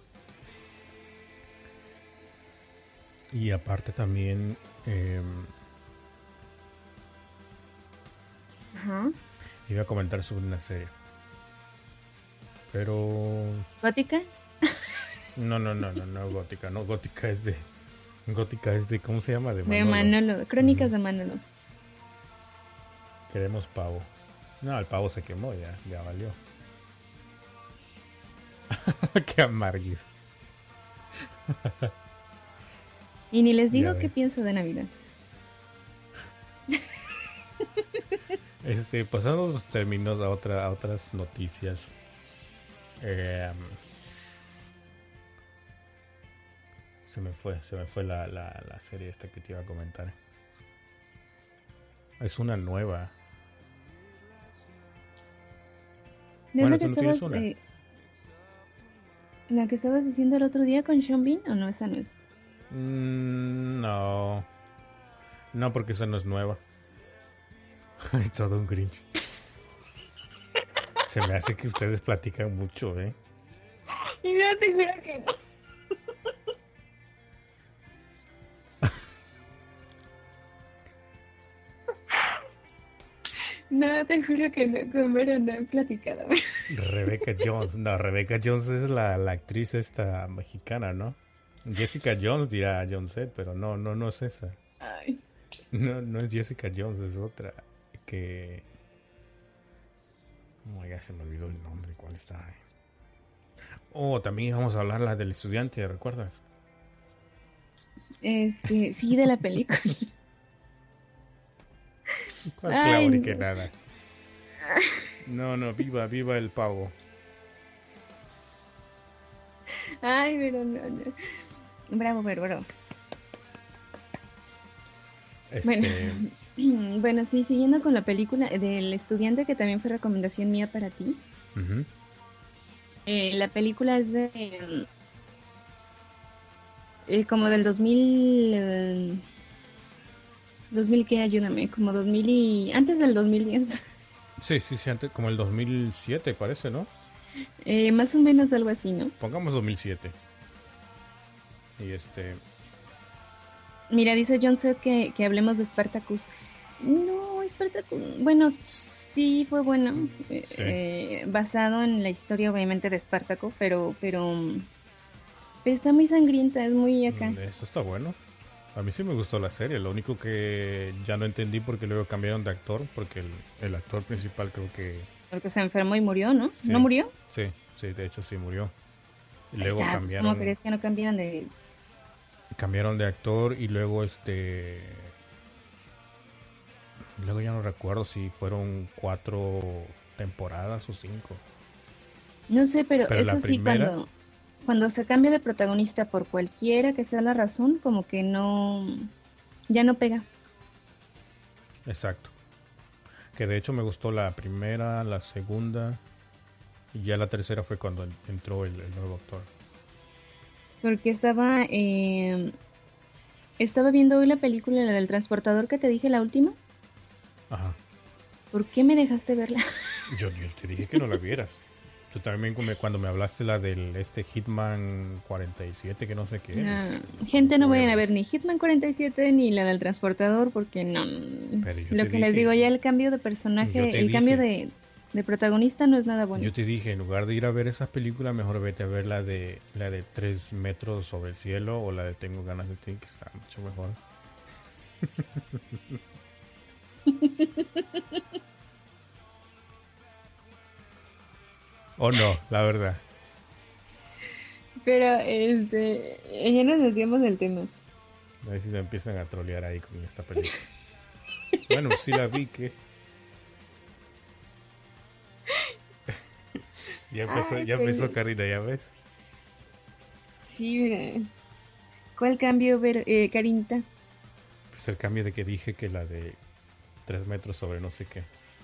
Y aparte también eh, Ajá. iba a comentar sobre una serie. Pero ¿Gótica? no, no, no, no, no, Gótica, no, Gótica es de Gótica es de, ¿cómo se llama? De De Manolo. Manolo. Crónicas Ujú. de Manolo. Queremos pavo. No, el pavo se quemó ya, ya valió. Qué amarguis. Y ni les digo Ya qué ve. pienso de Navidad. Este, pasando los términos a otra, a otras noticias. Eh, se me fue, se me fue la, la, la serie esta que te iba a comentar. Es una nueva. ¿No Bueno, es la ¿tú que no tienes estabas, una? eh, la que estabas diciendo el otro día con Sean Bean? ¿O no? Esa no es. Mm, no. No, porque esa no es nueva. Hay todo un Grinch. Se me hace que ustedes platican mucho, ¿eh? Y yo te juro que no. No, te juro que no, con Vero no he platicado. Rebecca Jones. No, Rebecca Jones es la, la actriz esta mexicana, ¿no? Jessica Jones dirá Jones, pero no, no, no es esa. Ay. No, no es Jessica Jones, es otra que... Oh, ya se me olvidó el nombre, ¿cuál está? Oh, también vamos a hablar la del estudiante, ¿recuerdas? Este, sí, de la película. ¿Cuál Ay, clavo ni no. que nada? No, no, viva, viva el pavo. Ay, pero no, no. Bravo, pero bravo. Bueno, Este, bueno, sí, siguiendo con la película del estudiante, que también fue recomendación mía para ti. ujú. Eh, la película es de eh, como del dos mil, eh, dos mil qué, ayúdame, como dos mil y antes del dos mil diez. Sí, sí, sí, antes, como el dos mil siete parece, ¿no? Eh, más o menos algo así, ¿no? Pongamos dos mil siete. Y este, Mira, dice John Seth que, que hablemos de Spartacus. No, Spartacus, bueno, sí fue bueno, eh, sí, eh, basado en la historia obviamente de Espartaco, pero, pero mm, está muy sangrienta, es muy acá. mm, eso está bueno. A mí sí me gustó la serie, lo único que ya no entendí porque luego cambiaron de actor, porque el, el actor principal creo que... Porque se enfermó y murió, ¿no? ¿No Sí, murió? sí, sí, de hecho sí murió. Y Ahí luego está, pues ¿cómo cambiaron, crees que no cambiaron de...? cambiaron de actor y luego este... Luego ya no recuerdo si fueron cuatro temporadas o cinco. No sé, pero Pero la eso sí, primera, cuando, cuando se cambia de protagonista por cualquiera que sea la razón, como que no, ya no pega. exacto. Que de hecho me gustó la primera, la segunda y ya la tercera fue cuando en- entró el, el nuevo actor. Porque estaba, eh, estaba viendo hoy la película, la del transportador que te dije, la última. Ajá. ¿Por qué me dejaste verla? Yo, yo te dije que no la vieras. Tú también me- cuando me hablaste la del este Hitman cuarenta y siete que no sé qué. No, Dije, ¿cómo gente, que no voy a vayan a ver ver eso? ni Hitman cuarenta y siete ni la del transportador, porque no, no, no. Pero yo Lo te que les dije, digo, ya el cambio de yo personaje, te el cambio dije, de, de protagonista no es nada bueno. yo te dije, en lugar de ir a ver esas películas, mejor vete a ver la de la de tres metros sobre el cielo o la de Tengo ganas de ti, que está mucho mejor. O no, la verdad. Pero, este, ya nos desviamos del tema. A ver si me empiezan a trolear ahí con esta película. Bueno, sí la vi que ya empezó, Ay, ya pues, empezó Karina, ya ves. sí, mira. ¿Cuál cambio, ver, eh, Carinita? Pues el cambio de que dije que la de tres metros sobre no sé qué.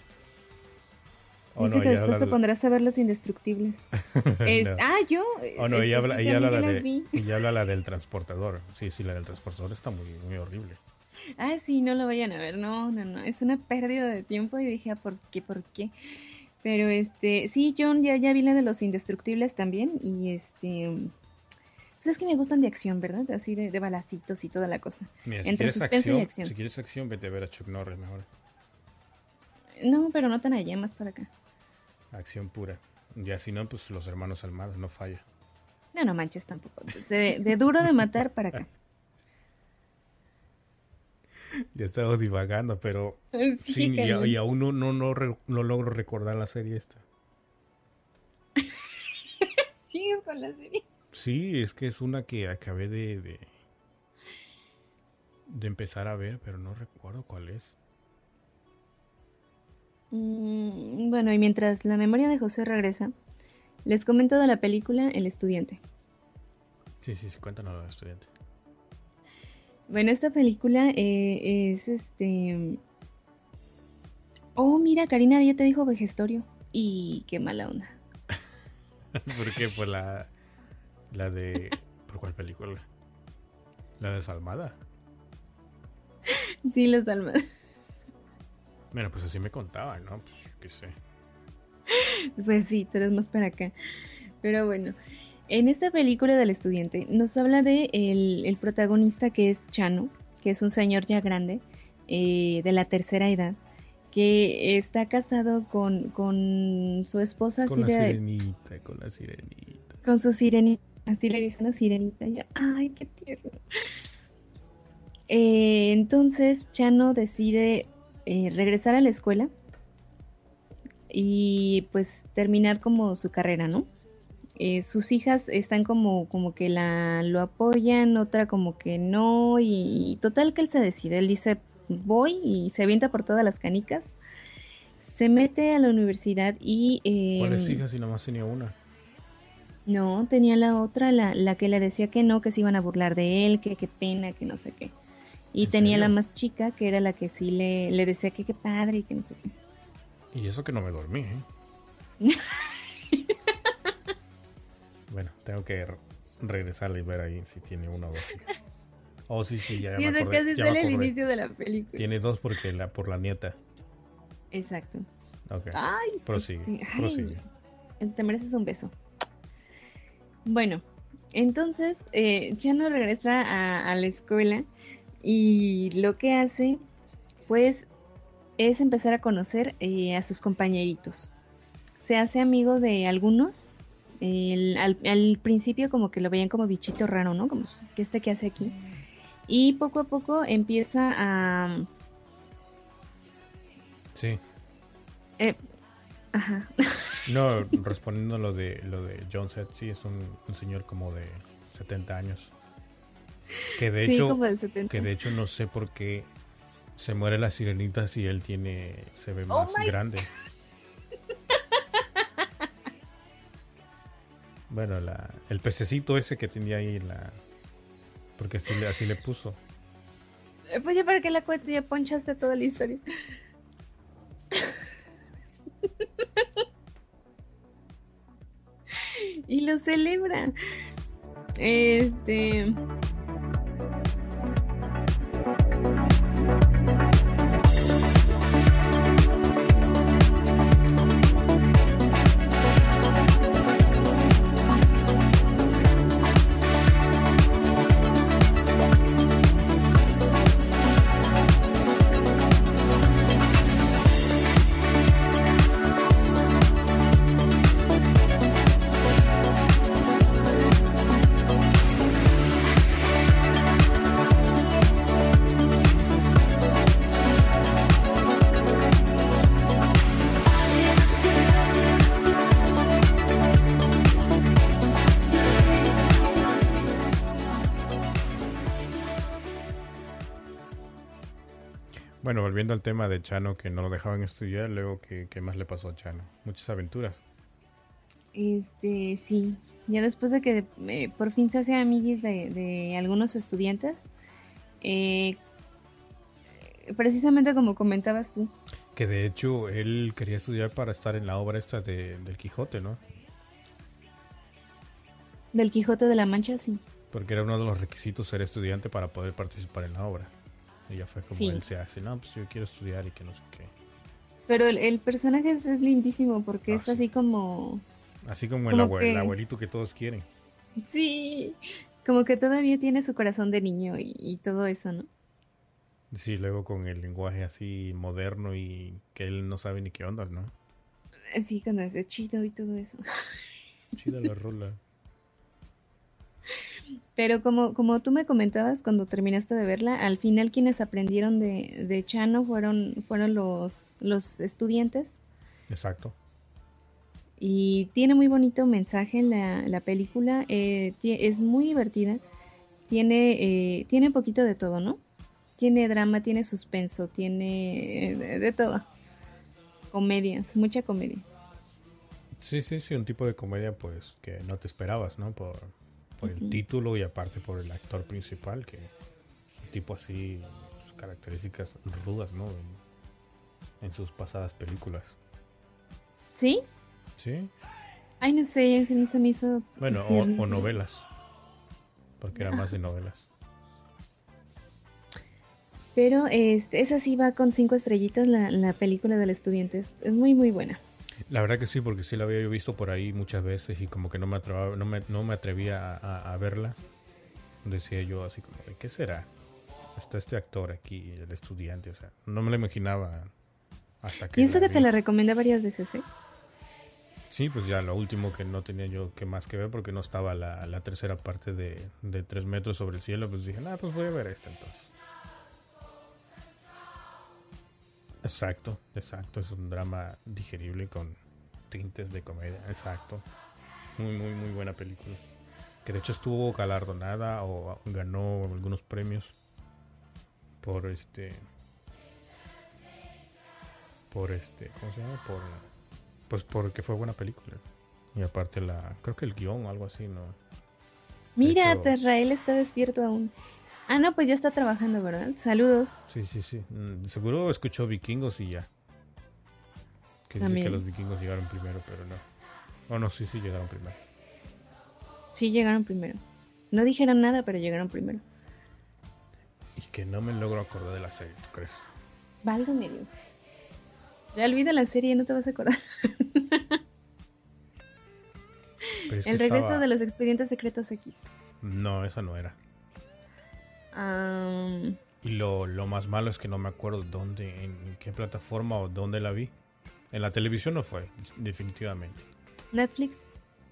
Oh Dice no, que ella después habla te de... pondrás a ver Los Indestructibles. Es, no. ah, yo, Oh no, ella este, habla, sí, ella habla también yo la las de, vi. ella habla la del transportador. Sí, sí, la del transportador está muy, muy horrible. Ah, sí, no lo vayan a ver, no, no, no, es una pérdida de tiempo y dije, ah, ¿por qué, por qué? Pero este, sí, John, ya, ya vi la de Los Indestructibles también y este, pues es que me gustan de acción, ¿verdad? Así de, de balacitos y toda la cosa, Mira, si entre quieres suspenso y acción, acción. si quieres acción, vete a ver a Chuck Norris mejor. No, pero no tan allá, más para acá. Acción pura. Ya si no, pues los hermanos Almada, no falla. No, no manches tampoco, de, de duro de matar para acá. Ya estamos divagando, pero sí, Sí, y, a- y cañón. aún no, no, no, re- no logro recordar la serie esta. Sigues con la serie. Sí, es que es una que acabé de, de, de empezar a ver, pero no recuerdo cuál es. Mm, bueno, y mientras la memoria de José regresa, les comento de la película El Estudiante. Sí, sí, sí, cuéntanos la estudiante. Bueno, esta película eh, es este... Oh, mira, Karina ya te dijo Vejestorio. Y qué mala onda. ¿Por qué? Por la, la de... ¿Por cuál película? La de Salmada. Sí, los almas. Bueno, pues así me contaban, ¿no? Pues qué sé. Pues sí, tú eres más para acá. Pero bueno, en esta película del estudiante nos habla de el, el protagonista que es Chano, que es un señor ya grande, eh, de la tercera edad, que está casado con, con su esposa Con así la de... sirenita, con la sirenita. Con su sirenita, así le dicen la sirenita. Yo, ay, qué tierno. Eh, entonces Chano decide eh, regresar a la escuela y pues terminar como su carrera, ¿no? Eh, sus hijas están como, como que la, lo apoyan, otra como que no, y, y total que él se decide, él dice voy y se avienta por todas las canicas, se mete a la universidad y ¿Cuáles eh, hijas si nomás tenía una? No, tenía la otra, la, la que le decía que no, que se iban a burlar de él, que qué pena, que no sé qué. Y ¿En tenía la serio? más chica, que era la que sí le, le decía que qué padre y que no sé qué. Y eso que no me dormí, ¿eh? Bueno, tengo que re- regresarle y ver ahí si tiene una o dos. Sí. Oh, sí, sí, ya, ya Sí, me eso acordé, casi ya me sale al acordé. inicio de la película. Tiene dos porque la, por la nieta. Exacto. Ok, Ay, prosigue, este, ay, prosigue. te mereces un beso. Bueno, entonces eh, Chano regresa a, a la escuela y lo que hace, pues, es empezar a conocer eh, a sus compañeritos. Se hace amigo de algunos. El- al, al principio como que lo veían como bichito raro, ¿no? Como que este que hace aquí. Y poco a poco empieza a... Sí. eh, ajá. No, respondiendo a lo de lo de John Set, sí, es un, un señor como de setenta años. Que de Sí, hecho, como de que setenta. de hecho no sé por qué se muere la sirenita si él tiene, se ve Oh más my. grande. Bueno, la, el pececito ese que tenía ahí, la, porque así, le- así le puso. Eh, Pues ya para que la cuento, ya ponchaste toda la historia. Y lo celebra. Este. Bueno, volviendo al tema de Chano, que no lo dejaban estudiar, luego, ¿qué, qué más le pasó a Chano? Muchas aventuras. Este, sí. Ya después de que eh, por fin se hace amiguis de, de algunos estudiantes, eh, precisamente como comentabas tú, Que de hecho él quería estudiar para estar en la obra esta de, del Quijote, ¿no? del Quijote de la Mancha, sí. Porque era uno de los requisitos ser estudiante para poder participar en la obra. Y ya fue como él Sí. se hace, no, pues yo quiero estudiar y que no sé qué. Pero el, el personaje es, es lindísimo porque Ah, es sí. así como, Así como el, como abue- el que, abuelito que todos quieren. sí, como que todavía tiene su corazón de niño y, y todo eso, ¿no? Sí, luego con el lenguaje así moderno y que él no sabe ni qué onda, ¿no? Sí, cuando es chido y todo eso. Chida la rola. Pero como, como tú me comentabas cuando terminaste de verla, al final quienes aprendieron de, de Chano fueron, fueron los, los estudiantes Exacto. y tiene muy bonito mensaje la, la película, eh, tie- es muy divertida, tiene, eh, tiene un poquito de todo, ¿no? Tiene drama, tiene suspenso, tiene eh, de, de todo, comedias, mucha comedia. Sí, sí, sí, un tipo de comedia pues que no te esperabas, ¿no? Por, por el Ujú. título y aparte por el actor principal, que un tipo así, sus características rudas, ¿no? En, en sus pasadas películas. ¿Sí? Sí, Ay, no sé, se me, se me hizo bueno, o, o tiernísimo. novelas, porque era más de novelas. Pero este, esa sí va con cinco estrellitas la, la película del estudiante. Es, es muy, muy buena. La verdad que sí, porque sí la había yo visto por ahí muchas veces y como que no me atrevaba, no me, no me atrevía a, a- a verla. Decía yo así como, ¿de qué será? Está este actor aquí, el estudiante, o sea, no me lo imaginaba hasta Y que eso la que te vi. la recomendé varias veces, ¿eh? Sí, pues ya lo último que no tenía yo que más que ver porque no estaba la, la tercera parte de, de Tres metros sobre el cielo, pues dije, nada, pues voy a ver esta entonces. Exacto, exacto, es un drama digerible con tintes de comedia, exacto. Muy, muy, muy buena película. Que de hecho estuvo galardonada o ganó algunos premios por este, por este, ¿cómo se llama? Por, pues porque fue buena película. Y aparte la, creo que el guión o algo así, ¿no? Mira, Hecho, Israel está despierto aún. Ah, no, pues ya está trabajando, ¿verdad? Saludos. sí, sí, sí. Mm, seguro escuchó Vikingos y ya. Que dice que También. los vikingos llegaron primero, pero no. Oh, no, sí, sí llegaron primero. Sí, llegaron primero. No dijeron nada, pero llegaron primero. Y que no me logro acordar de la serie, ¿tú crees? Válgame Dios. Ya olvida la serie, no te vas a acordar. Pero es que El regreso estaba... de los expedientes secretos X. No, esa no era. Um, Y lo, lo más malo es que no me acuerdo dónde, en qué plataforma o dónde la vi. En la televisión no fue, definitivamente. Netflix.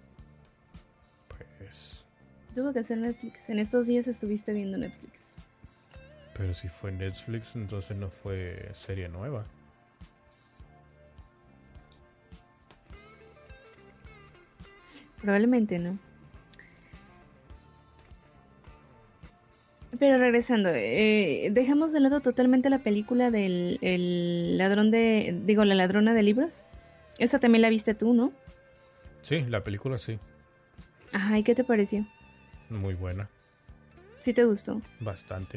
Pues... Tuvo que ser Netflix. En estos días estuviste viendo Netflix. Pero si fue Netflix, entonces no fue serie nueva. Probablemente no. Pero regresando, eh, dejamos de lado totalmente la película del el ladrón de, digo, la ladrona de libros. Esa también la viste tú, ¿no? Sí, la película sí. Ajá, ¿y qué te pareció? Muy buena. ¿Sí te gustó? Bastante.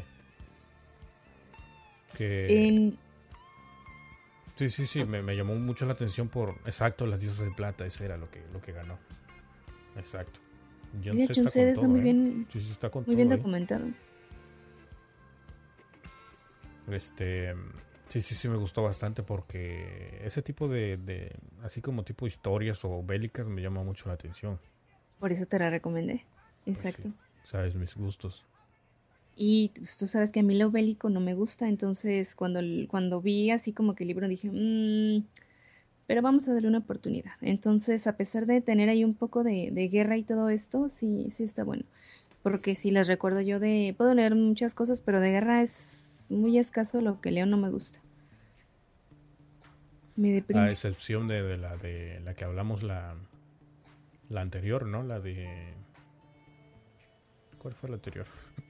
Que... En... Sí, sí, sí, me, me llamó mucho la atención por... Exacto, las diosas de plata, ese era lo que, lo que ganó. Exacto. John Mira, C. John está C. con está todo, muy ¿eh? bien, Sí, sí, está con muy todo bien ahí. documentado. Este... Sí, sí, sí, me gustó bastante porque ese tipo de, de... Así como tipo historias o bélicas me llama mucho la atención. Por eso te la recomendé. Pues Exacto. sí, sabes mis gustos. Y pues, tú sabes que a mí lo bélico no me gusta, entonces cuando, cuando vi así como que el libro dije, mmm, pero vamos a darle una oportunidad. Entonces, a pesar de tener ahí un poco de, de guerra y todo esto, sí, sí está bueno. Porque sí les recuerdo yo de, puedo leer muchas cosas, pero de guerra es muy escaso lo que leo, no me gusta. Me A deprime. excepción de, de la de la que hablamos la, la anterior, ¿no? La de... ¿Cuál fue la anterior?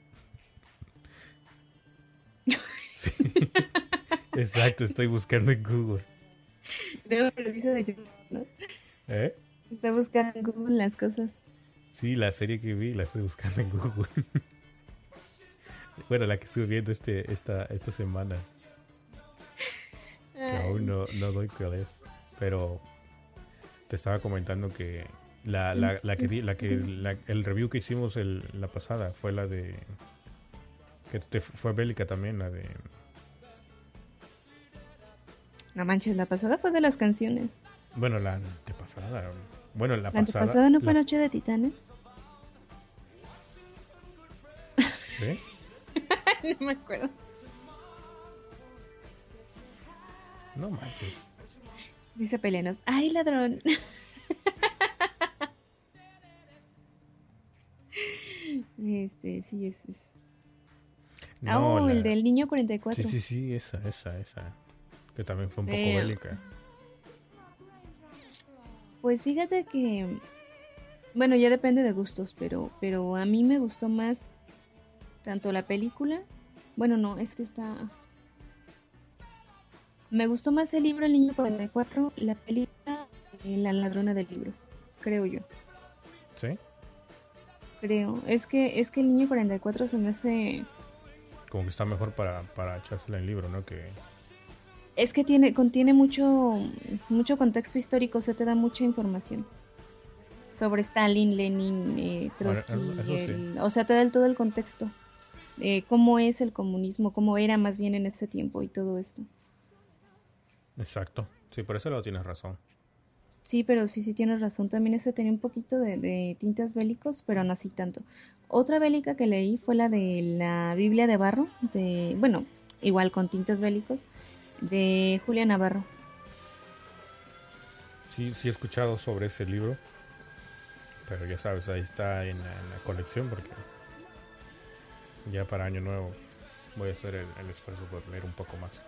Sí. Exacto, estoy buscando en Google. Luego lo dice de Jones, ¿no? ¿Eh? Está buscando en Google las cosas. Sí, la serie que vi la estoy buscando en Google. Bueno, la que estuve viendo este, esta, esta semana. Que aún no, no doy cuál es. Pero te estaba comentando que la, la, la que, di- la que la- el review que hicimos el, la pasada fue la de... Que te, fue bélica también, la de... No manches, la pasada fue de las canciones. Bueno, la antepasada. Bueno, la La pasada. antepasada no fue la- Noche de Titanes. ¿Sí? No me acuerdo. No manches. Dice Pelenos, ¡ay, ladrón! Este, sí, es. es. Ah, No, oh, el la... del niño cuarenta y cuatro. Sí, sí, sí, esa, esa, esa. Que también fue un poco Eh, bélica. Pues fíjate que, bueno, ya depende de gustos, pero, pero a mí me gustó más tanto la película. Bueno, no, es que está. Me gustó más el libro El niño cuarenta y cuatro, la película, eh, La ladrona de libros, creo yo. ¿Sí? Creo. Es que, es que el niño cuarenta y cuatro se me hace. Como que está mejor para, para echársela en el libro, ¿no? Que... Es que tiene, contiene mucho, mucho contexto histórico, se te da mucha información sobre Stalin, Lenin, eh, Bueno, Trotsky, eso sí. el- o sea, te da el- todo el contexto, eh, cómo es el comunismo, cómo era más bien en ese tiempo y todo esto. Exacto. Sí, por eso lo tienes razón. Sí, pero sí, sí tienes razón, también ese tenía un poquito de, de tintes bélicos, pero no así tanto. Otra bélica que leí fue la de la Biblia de Barro, de, bueno, igual con tintes bélicos, de Julia Navarro. Sí, sí he escuchado sobre ese libro. Pero ya sabes, ahí está en la, en la colección porque ya para año nuevo voy a hacer el, el esfuerzo por leer un poco más.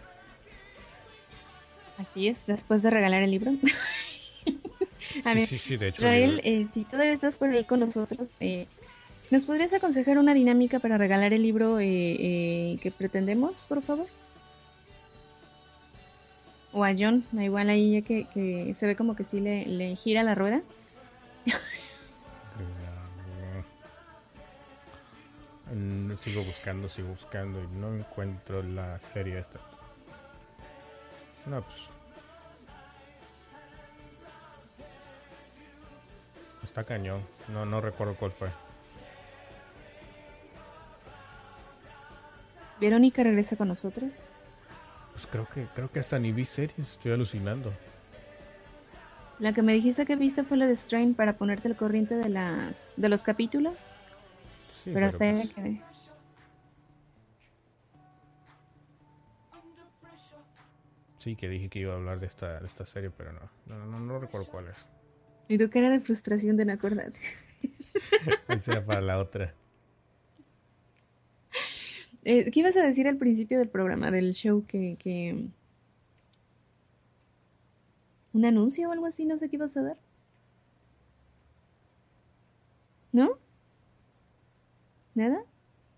Así es, después de regalar el libro. A Sí, ver, sí, sí, de hecho. el Israel, libro- eh, si todavía estás por ahí con nosotros, eh, ¿nos podrías aconsejar una dinámica para regalar el libro eh, eh, que pretendemos, por favor? O a John, da igual ahí ya que, que se ve como que sí le, le gira la rueda. Mm, Sigo buscando, sigo buscando y no encuentro la serie esta. No, pues. Está cañón. No, no recuerdo cuál fue. ¿Verónica regresa con nosotros? Pues creo que, creo que hasta ni vi series, estoy alucinando. La que me dijiste que viste fue la de Strain para ponerte al corriente de las de los capítulos. Sí, Pero pero hasta ahí me pues, quedé. sí que dije que iba a hablar de esta, de esta serie, pero no, no, no, no recuerdo cuál es. Y tu cara de frustración de no acordarte. Esa era para la otra. Eh, ¿qué ibas a decir al principio del programa, del show que, que... ¿Un anuncio o algo así? No sé qué ibas a dar. ¿No? ¿Nada?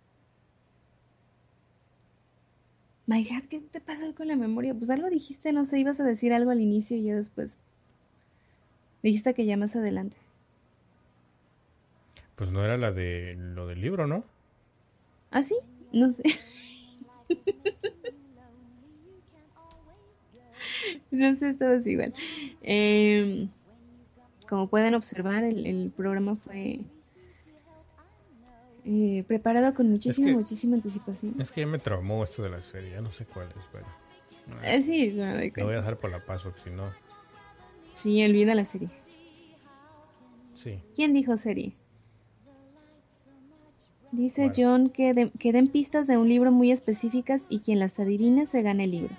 My God, ¿qué te pasa con la memoria? Pues algo dijiste, no sé, ibas a decir algo al inicio y ya después dijiste que ya más adelante. Pues no era la de lo del libro, ¿no? ¿Ah, sí? No sé. No sé, estamos igual. Eh, como pueden observar, el, el programa fue eh, preparado con Es muchísima, que, muchísima anticipación. es que ya me traumó esto de la serie, ya no sé cuál es, pero eh, Eh, sí, se me doy lo voy a cuenta. dejar por la paz, porque si no, Sí, olvida la serie. sí. ¿Quién dijo serie? Dice Bueno, John que, de- que den pistas de un libro muy específicas y quien las adivine se gana el libro.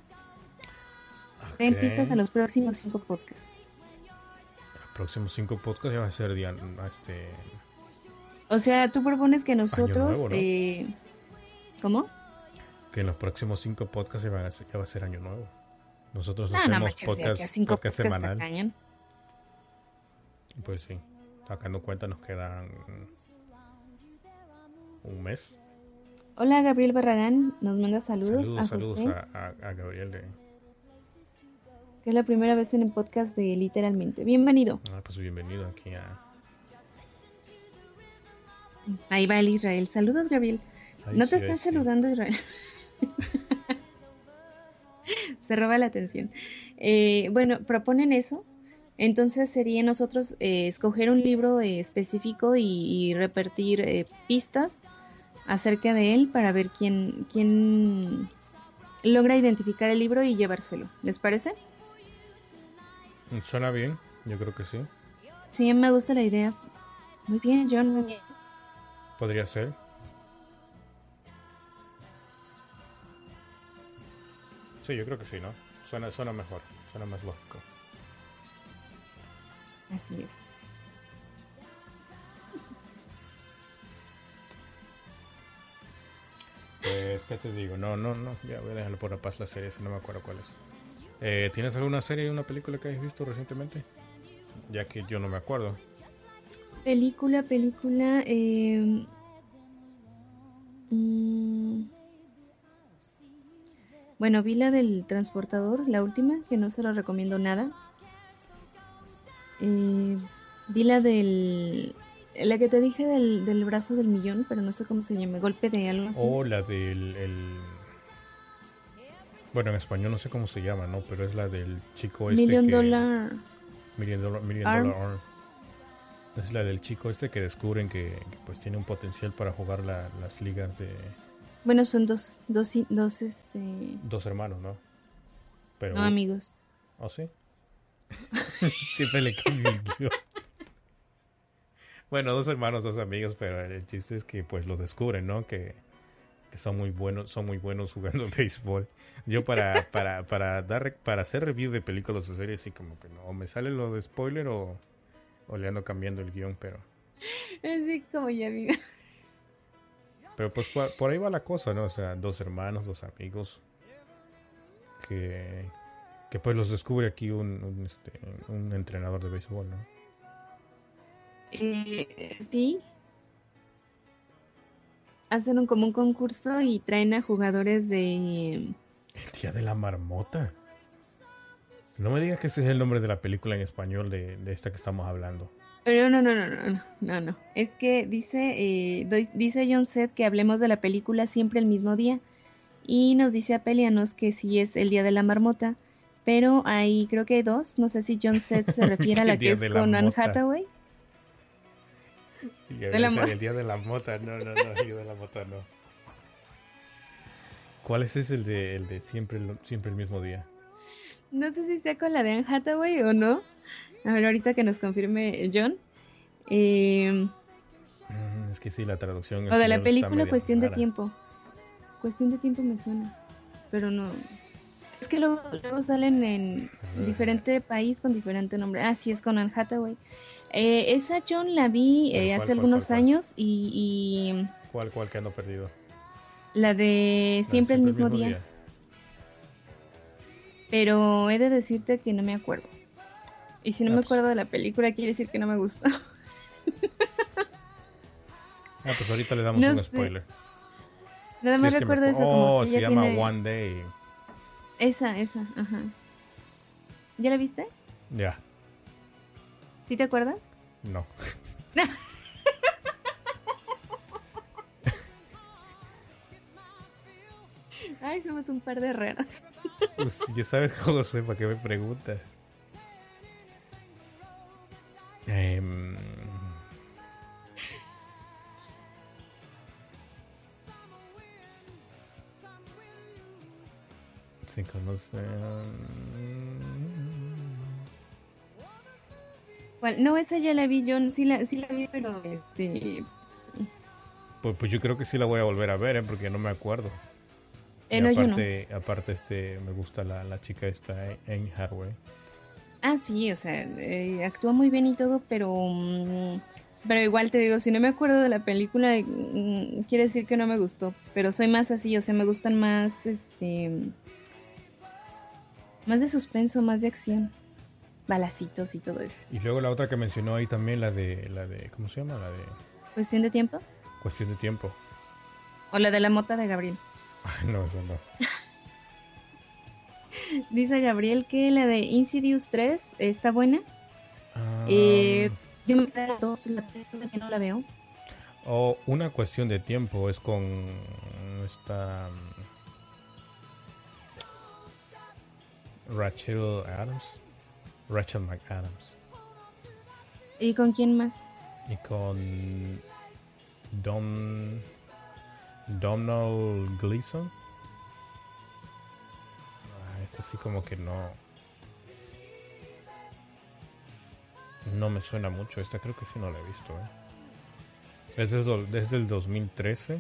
Den pistas a ok. los próximos cinco podcasts. Los próximos cinco podcasts ya va a ser día, este, O sea, tú propones que año nosotros... nuevo, ¿no? Eh, ¿cómo? Que en los próximos cinco podcasts ya va a ser, ya va a ser año nuevo. Nosotros Ah, no hacemos manches, de aquí a podcast, cinco podcast podcasts está semanal. cañón. Pues sí, sacando cuenta nos quedan un mes. Hola, Gabriel Barragán nos manda saludos a Saludos, saludos José, a, a, a Gabriel de... que es la primera vez en el podcast de Literalmente. Bienvenido. Ah, pues bienvenido aquí a... Ahí va el Israel. Saludos, Gabriel. Ahí No te sí, ahí están sí. saludando, Israel. Se roba la atención. Eh, bueno, proponen eso. Entonces sería nosotros eh, escoger un libro eh, específico y, y repartir eh, pistas acerca de él para ver quién, quién logra identificar el libro y llevárselo. ¿Les parece? Suena bien, yo creo que sí. Sí, me gusta la idea. Muy bien, John, muy bien. Podría ser. Sí, yo creo que sí, ¿no? Suena, suena mejor, suena más lógico. Así es. Pues, ¿qué te digo? No, no, no, ya voy a dejarlo por la paz la serie, si no me acuerdo cuál es. Eh, ¿Tienes alguna serie o una película que hayas visto recientemente? Ya que yo no me acuerdo. Película, película. Eh, mm, bueno, vi la del transportador, la última, que no se la recomiendo nada. Eh, vi la del... La que te dije del, del brazo del millón, pero no sé cómo se llama, golpe de algo así. O la del... El... Bueno, en español no sé cómo se llama, ¿no? Pero es la del chico este Million que... Dollar Million Dollar, Million Arm. Dollar Arm. Es la del chico este que descubren que, que, pues tiene un potencial para jugar la, las ligas de Bueno, son dos, dos, i- dos, este... dos hermanos, ¿no? Pero... No, amigos. ¿Oh, sí? Siempre le cambio el guión. Bueno, dos hermanos, dos amigos, pero el chiste es que pues los descubren, ¿no? Que, que son muy buenos, son muy buenos jugando béisbol. Yo para, para, para dar para hacer review de películas o series, sí como que no, o me sale lo de spoiler o, o le ando cambiando el guión, pero Así como ya, amiga. pero pues por, por ahí va la cosa, ¿no? O sea, dos hermanos, dos amigos que que pues los descubre aquí un, un, este, un entrenador de béisbol, ¿no? Eh, sí, hacen un, como un concurso y traen a jugadores de... El día de la marmota. No me digas que ese es el nombre de la película en español de, de esta que estamos hablando. Pero no, no, no, no, no, no, no. Es que dice, eh, doy- dice John Set que hablemos de la película siempre el mismo día. Y nos dice a Pelianos que sí es el día de la marmota. Pero ahí creo que hay dos. No sé si John Set se refiere a El la que día es de la con Anne mota. Hathaway. Y De debe la ser mo- el día de la mota. No, no, no, el día de la mota no. ¿Cuál es ese, el de, el de siempre, el- siempre el mismo día? No sé si sea con la de Anne Hathaway o no. A ver, ahorita que nos confirme John. Eh, Mm, es que sí, la traducción o de la española está película media Cuestión de rara. Tiempo. Cuestión de Tiempo me suena. Pero no. Es que luego, luego salen en A ver, diferente país con diferente nombre. Ah, sí, es con Anne Hathaway. Eh, esa John la vi pero eh, ¿cuál, hace cuál, cuál, algunos cuál? años y, y ¿Cuál, cuál que ando perdido? la de La de Siempre el siempre el mismo mismo día. día. Pero he de decirte que no me acuerdo. Y si no Ah, me pues, acuerdo de la película, quiere decir que no me gusta. ah, pues ahorita le damos No un sé. spoiler. Nada Si más es que me recuerdo acuerdo. eso, como Oh, que se ella llama tiene. One Day. Esa, esa, ajá. ¿Ya la viste? Ya, ¿Sí te acuerdas? no. Ay, somos un par de raros. Pues, ya sabes cómo soy, ¿para qué me preguntas? Em, si conocen. ¿Cuál? No, esa ya la vi, yo sí la, sí la vi, pero este. Pues, pues yo creo que sí la voy a volver a ver, ¿eh? Porque no me acuerdo. Eh, Y no, yo no. aparte, aparte este, me gusta la, la chica esta, eh, Anne Hathaway. Ah, sí, o sea, eh, actúa muy bien y todo, pero. mm, pero igual te digo, si no me acuerdo de la película, mm, quiere decir que no me gustó. Pero soy más así, o sea, me gustan más, este. Más de suspenso, más de acción. Balacitos y todo eso. Y luego la otra que mencionó ahí también, la de, la de, ¿cómo se llama? La de ¿Cuestión de tiempo? Cuestión de Tiempo. O la de la mota de Gabriel. Ay, no, eso no. Dice Gabriel que la de Insidious tres está buena. Eh, Am, yo me quedé a la dos, la tres todavía no la veo. o Una Cuestión de Tiempo es con esta um, Rachel Adams. Rachel McAdams. ¿Y con quién más? Y con Dom Domhnall Gleeson. Ah, esta sí como que no no me suena mucho. Esta creo que sí no la he visto, ¿eh? Es desde, desde el dos mil trece.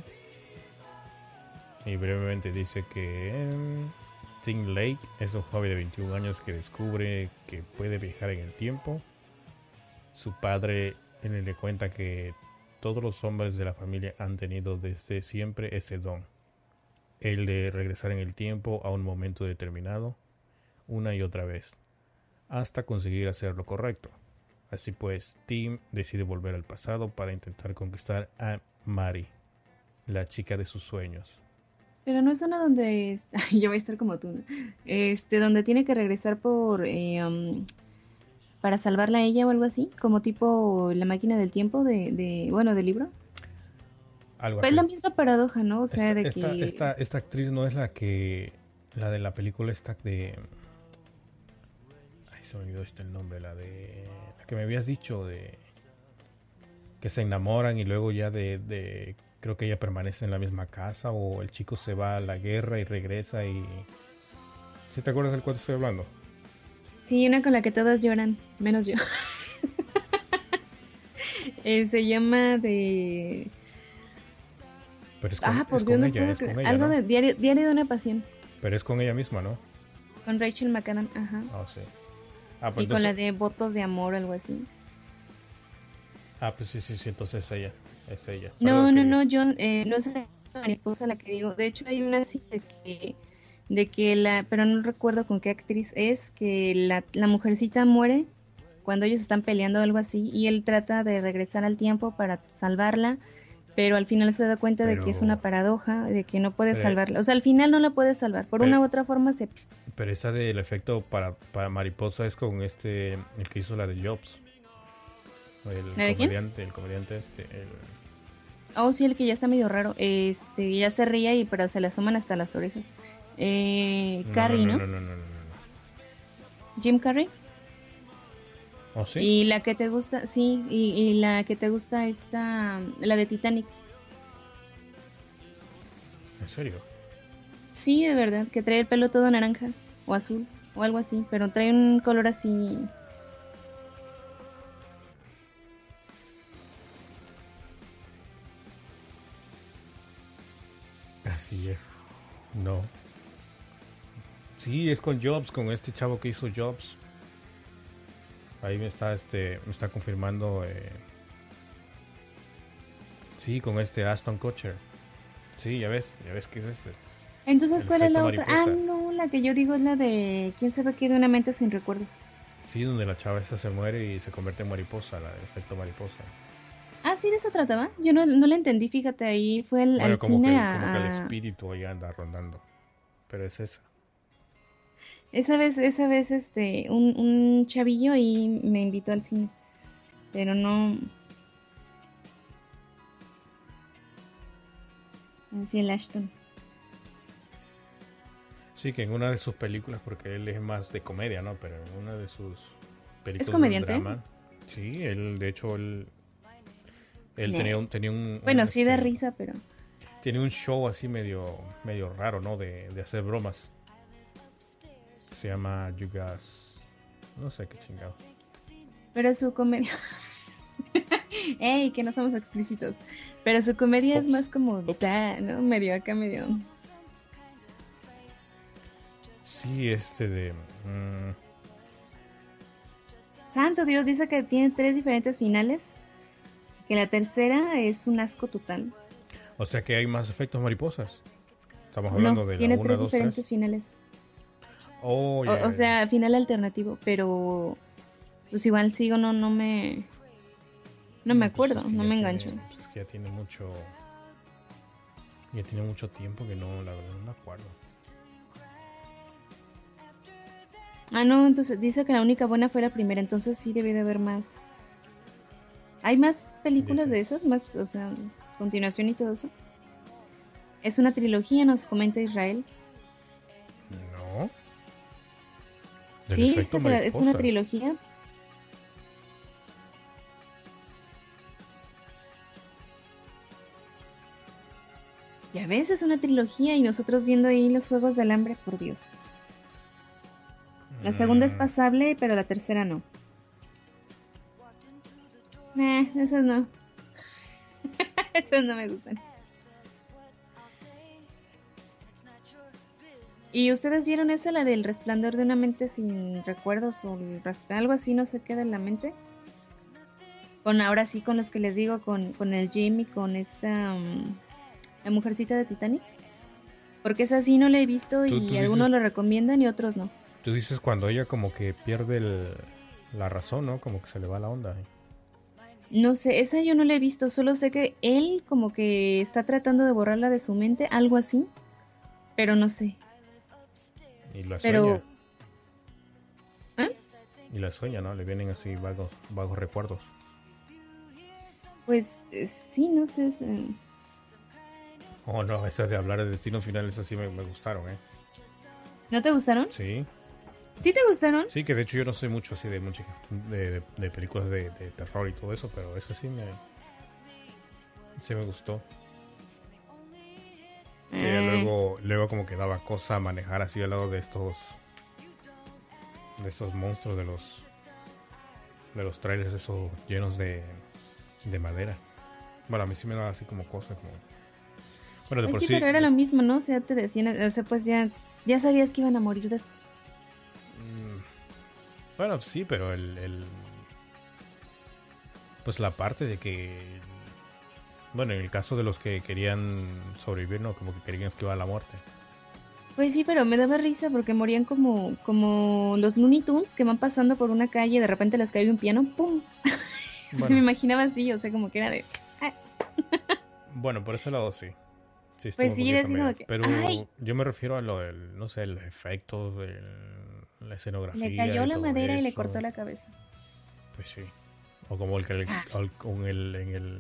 Y brevemente dice que em, Tim Lake es un joven de veintiún años que descubre que puede viajar en el tiempo. Su padre él le cuenta que todos los hombres de la familia han tenido desde siempre ese don, el de regresar en el tiempo a un momento determinado, una y otra vez, hasta conseguir hacer lo correcto. Así pues, Tim decide volver al pasado para intentar conquistar a Mary, la chica de sus sueños. Pero no es una donde... es- Ay, yo voy a estar como tú, ¿no? Este, donde tiene que regresar por... eh, um, para salvarla a ella o algo así, como tipo la máquina del tiempo de, de bueno, del libro. Algo Pues así. la misma paradoja, ¿no? O sea, Esta, de esta, que... esta, esta actriz no es la que... La de la película esta de... Ay, se me olvidó este el nombre. La de... La que me habías dicho de... Que se enamoran y luego ya de... de creo que ella permanece en la misma casa o el chico se va a la guerra y regresa y... ¿Sí te acuerdas del cual estoy hablando? Sí, una con la que todas lloran, menos yo. Eh, se llama de... Pero es con, Ah, por es Dios, con no ella, puedo es con creer. ella, Algo ¿no? de diario, diario de una pasión. Pero es con ella misma, ¿no? Con Rachel McAdams, ajá. Ah, sí. Ah, pues Y con la entonces... de Votos de Amor, algo así. Ah, pues sí, sí, sí, entonces es ella. Es ella. No, Perdón, no, ¿qué no, dices? John, eh, no es esa mariposa la que digo. De hecho, hay una así de que, de que la, pero no recuerdo con qué actriz es, que la, la mujercita muere cuando ellos están peleando o algo así, y él trata de regresar al tiempo para salvarla, pero al final se da cuenta de que es una Pero... paradoja, de que no puede Pero, salvarla. O sea, al final no la puede salvar. Por pero, una u otra forma se... pero esta del efecto para, para mariposa es con este, el que hizo la de Jobs. El ¿La de quién? comediante, el comediante este, el... Oh, sí, el que ya está medio raro. Este, ya se ría y pero se le asoman hasta las orejas. Eh, No, Carrey, no, ¿no? no, no, no, no, no. Jim Carrey. ¿Oh, sí? Y la que te gusta, sí, y, y la que te gusta esta, la de Titanic. ¿En serio? Sí, de verdad, que trae el pelo todo naranja o azul o algo así, pero trae un color así. Así es. No. Sí, es con Jobs, con este chavo que hizo Jobs. Ahí me está, este, me está confirmando. Eh... Sí, con este Aston Kutcher. Sí, ya ves, ya ves que es ese. Entonces, El ¿cuál es la efecto otra? Ah, mariposa. no, la que yo digo es la de ¿quién sabe qué de una mente sin recuerdos? Sí, donde la chava esta se muere y se convierte en mariposa, la, el efecto mariposa. Ah, sí, de eso trataba. Yo no, no la entendí, fíjate, ahí fue el, Bueno, al como que, cine el, como que el a, a- espíritu ahí anda rondando. Pero es esa. Esa vez, esa vez, este, un, un chavillo y me invitó al cine, pero no, así el Ashton. Sí, que en una de sus películas, porque él es más de comedia, ¿no? Pero en una de sus ¿Es películas de comediante? drama. Sí, él, de hecho, él, él No. tenía un, tenía un, un, Bueno, sí da este, risa, pero... tiene un show así medio, medio raro, ¿no? De, de hacer bromas. Se llama You Guys. No sé qué chingado. Pero su comedia... ¡Ey! Que no somos explícitos. Pero su comedia es Ups. más como... Ups. Da, ¿no? Medio acá, medio... Sí, este de... mm, Santo Dios, dice que tiene tres diferentes finales. Que la tercera es un asco total. o sea que hay más efectos mariposas. Estamos No, hablando de la tiene uno, tres dos, diferentes tres. finales. Oh, O, ya, ya, o ya. sea, final alternativo, pero... Pues igual sigo, no, no me... No me Mm, pues acuerdo, es que no ya me tiene- engancho. pues es que ya tiene mucho... Ya tiene mucho tiempo que no, la verdad, no me acuerdo. Ah, no, entonces dice que la única buena fue la primera, entonces sí debe de haber más. ¿Hay más películas Dice. de esas? Más, o sea, continuación y todo eso. Es una trilogía, nos comenta Israel. No. Del Sí, efecto dice que la- es una mariposa. trilogía. Ya ves, es una trilogía y nosotros viendo ahí los Juegos del Hambre, por Dios. La segunda es Mm, pasable, pero la tercera no. Eh, esas no. Esas no me gustan. ¿Y ustedes vieron esa, la del resplandor de una mente sin recuerdos o el res- algo así no se queda en la mente? Con ahora sí, con los que les digo, con, con el Jim y con esta mm, la mujercita de Titanic. Porque esa sí no la he visto Tú- y tú algunos dices- lo recomiendan y otros no. Tú dices cuando ella como que pierde el- la razón, ¿no? Como que se le va la onda. No sé, esa yo no la he visto, solo sé que él como que está tratando de borrarla de su mente, algo así, pero no sé. Y la Pero... sueña. ¿Eh? Y la sueña, ¿no? Le vienen así vagos, vagos recuerdos. Pues eh, sí, no sé. es, eh, Oh, no, esas de hablar de destinos finales así me, me gustaron, ¿eh? ¿No te gustaron? Sí. ¿Sí te gustaron? Sí, que de hecho yo no soy mucho así de mucha, de, de, de películas de, de terror y todo eso, pero eso sí me... Sí me gustó. Que ella Eh, luego, luego como que daba cosa manejar así al lado de estos... De estos monstruos, de los... De los trailers esos llenos de... De madera. Bueno, a mí sí me daba así como cosas como... Bueno, de pues por sí, sí... pero era lo mismo, ¿no? O sea, te decían, o sea, pues ya, ya sabías que iban a morir de eso. Mm, Bueno, sí, pero el, el... Pues la parte de que... Bueno, en el caso de los que querían sobrevivir, ¿no? Como que querían esquivar la muerte. Pues sí, pero me daba risa porque morían como, como los Looney Tunes que van pasando por una calle y de repente les cae un piano, ¡pum! Se me Bueno, imaginaba así, o sea, como que era de... ah, bueno, por ese lado sí. Sí, estuvo Pues un sí, poquito era así como medio. que, Pero ¡ay! yo me refiero a lo del, no sé, los efectos, el- la escenografía Le cayó y la todo madera y le eso. cortó la cabeza. Pues sí. O como el que le- Ah, al- con el, en el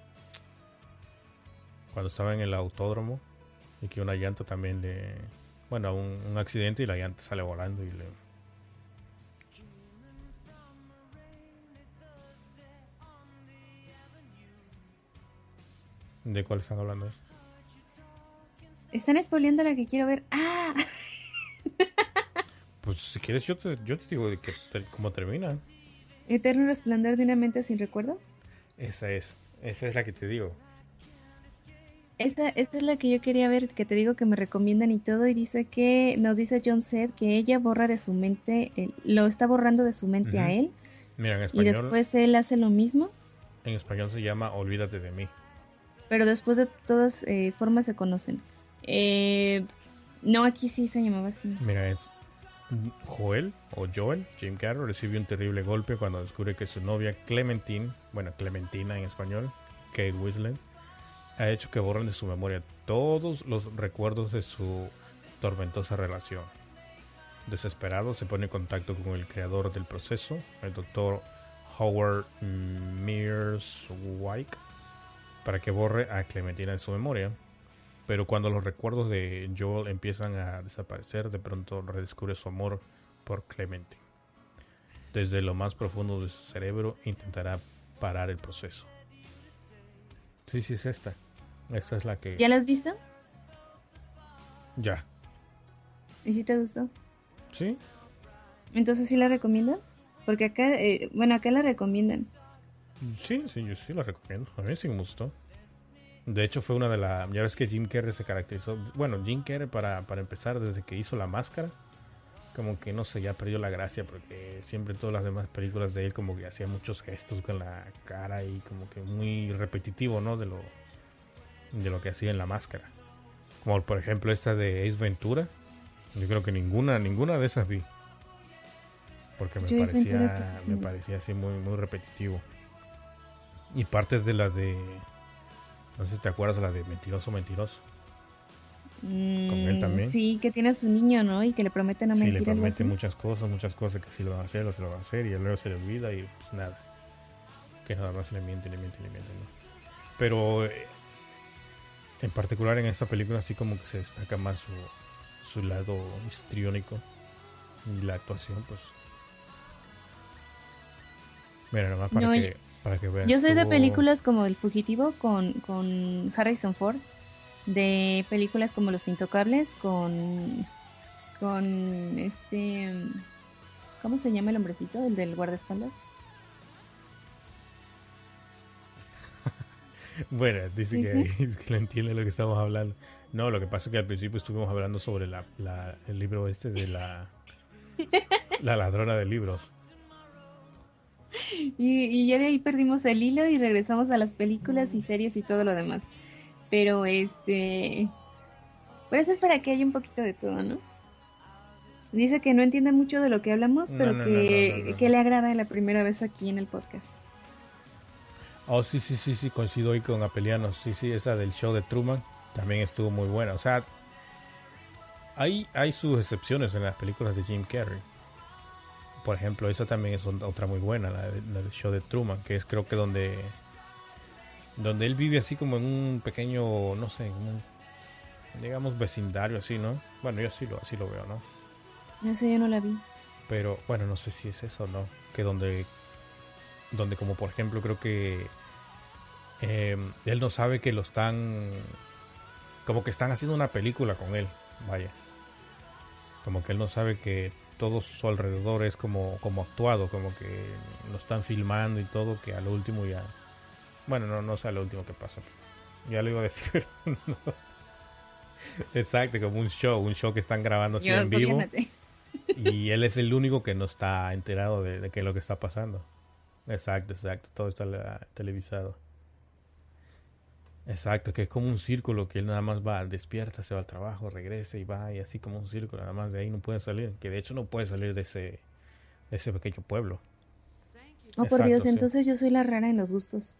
cuando estaba en el autódromo y que una llanta también le, bueno, un, un accidente y la llanta sale volando y le, ¿de cuál están hablando? están spoileando la que quiero ver. Ah, Pues si quieres yo te, yo te digo de que te- cómo termina. Eterno Resplandor de una mente sin recuerdos. Esa es, esa es la que te digo. Esta, esta es la que yo quería ver, que te digo que me recomiendan y todo, y dice que, nos dice John Sed que ella borra de su mente, el- lo está borrando de su mente a Ujú. él, Mira, en y español, después él hace lo mismo, en español se llama Olvídate de mí. pero después de todas eh, formas se conocen. Eh, no, aquí sí se llamaba así. Mira, es Joel o Joel, Jim Carroll, recibe un terrible golpe cuando descubre que su novia Clementine, bueno, Clementina en español, Kate Winslet, ha hecho que borren de su memoria todos los recuerdos de su tormentosa relación. Desesperado, se pone en contacto con el creador del proceso, el doctor Howard Mearswyck, para que borre a Clementina de su memoria. Pero cuando los recuerdos de Joel empiezan a desaparecer, de pronto redescubre su amor por Clementine. Desde lo más profundo de su cerebro intentará parar el proceso. Sí, sí, es esta. Esta es la que... ¿Ya la has visto? Ya. ¿Y si te gustó? ¿Sí? Entonces sí la recomiendas, porque acá, eh, bueno, acá la recomiendan. Sí, sí, yo sí la recomiendo. A mí sí me gustó. De hecho fue una de las... Ya ves que Jim Carrey se caracterizó... Bueno, Jim Carrey para, para empezar, desde que hizo La Máscara, como que no sé, ya perdió la gracia, porque siempre todas las demás películas de él como que hacía muchos gestos con la cara y como que muy repetitivo, ¿no? De lo, de lo que hacía en La Máscara. Como por ejemplo esta de Ace Ventura. Yo creo que ninguna, ninguna de esas vi. Porque me Yo Ace Ventura creo parecía, que sí. me parecía así muy, muy repetitivo. Y partes de la de... No sé si te acuerdas de la de Mentiroso, Mentiroso. Con él Mm, también. sí, que tiene a su niño, ¿no? Y que le promete no Sí, le mentir, algo promete así. muchas cosas, muchas cosas que sí lo van a hacer, o se lo van a hacer, y luego se le olvida y pues nada. Que nada más le miente, le miente, le miente, ¿no? Pero eh, en particular en esta película así como que se destaca más su, su lado histriónico y la actuación, pues. Mira, nada más para No, que, para que veas. yo soy de Tuvo- películas como El Fugitivo con, con Harrison Ford, de películas como Los Intocables con, con este, ¿cómo se llama el hombrecito? El del guardaespaldas. Bueno, dice Sí, sí. que, es que no entiende lo que estamos hablando. No, lo que pasa es que al principio estuvimos hablando sobre la, la- el libro este de la, la ladrona de libros. Y, y ya de ahí perdimos el hilo y regresamos a las películas y series y todo lo demás. Pero este, por eso es para que haya un poquito de todo, ¿no? Dice que no entiende mucho de lo que hablamos, No, pero no, no, no, no, que, no, que no. le agrada la primera vez aquí en el podcast. Oh, sí, sí, sí, sí, coincido ahí con Apelianos. Sí, sí, esa del show de Truman también estuvo muy buena. O sea, hay, hay sus excepciones en las películas de Jim Carrey. Por ejemplo, esa también es otra muy buena, la, de- la del show de Truman, que es creo que donde donde él vive así como en un pequeño, no sé, un, digamos vecindario así, ¿no? Bueno, yo así lo, así lo veo, ¿no? Eso yo no la vi. Pero bueno, no sé si es eso o no. Que donde, donde como por ejemplo creo que eh, él no sabe que lo están, como que están haciendo una película con él, vaya. Como que él no sabe que todo su alrededor es como, como actuado, como que lo están filmando y todo, que a lo último ya... Bueno, no, no sé a lo último que pasa. Ya lo iba a decir, pero no. Exacto, como un show, un show que están grabando así Yo, en vivo. gobiérnate. Y él es el único que no está enterado de, de qué es lo que está pasando. Exacto, exacto, todo está la- televisado. Exacto, que es como un círculo que él nada más va, despierta, se va al trabajo, regresa y va, y así como un círculo, nada más de ahí no puede salir, que de hecho no puede salir de ese, de ese pequeño pueblo. Oh, por Exacto, Dios, sí. entonces yo soy la rara en los gustos.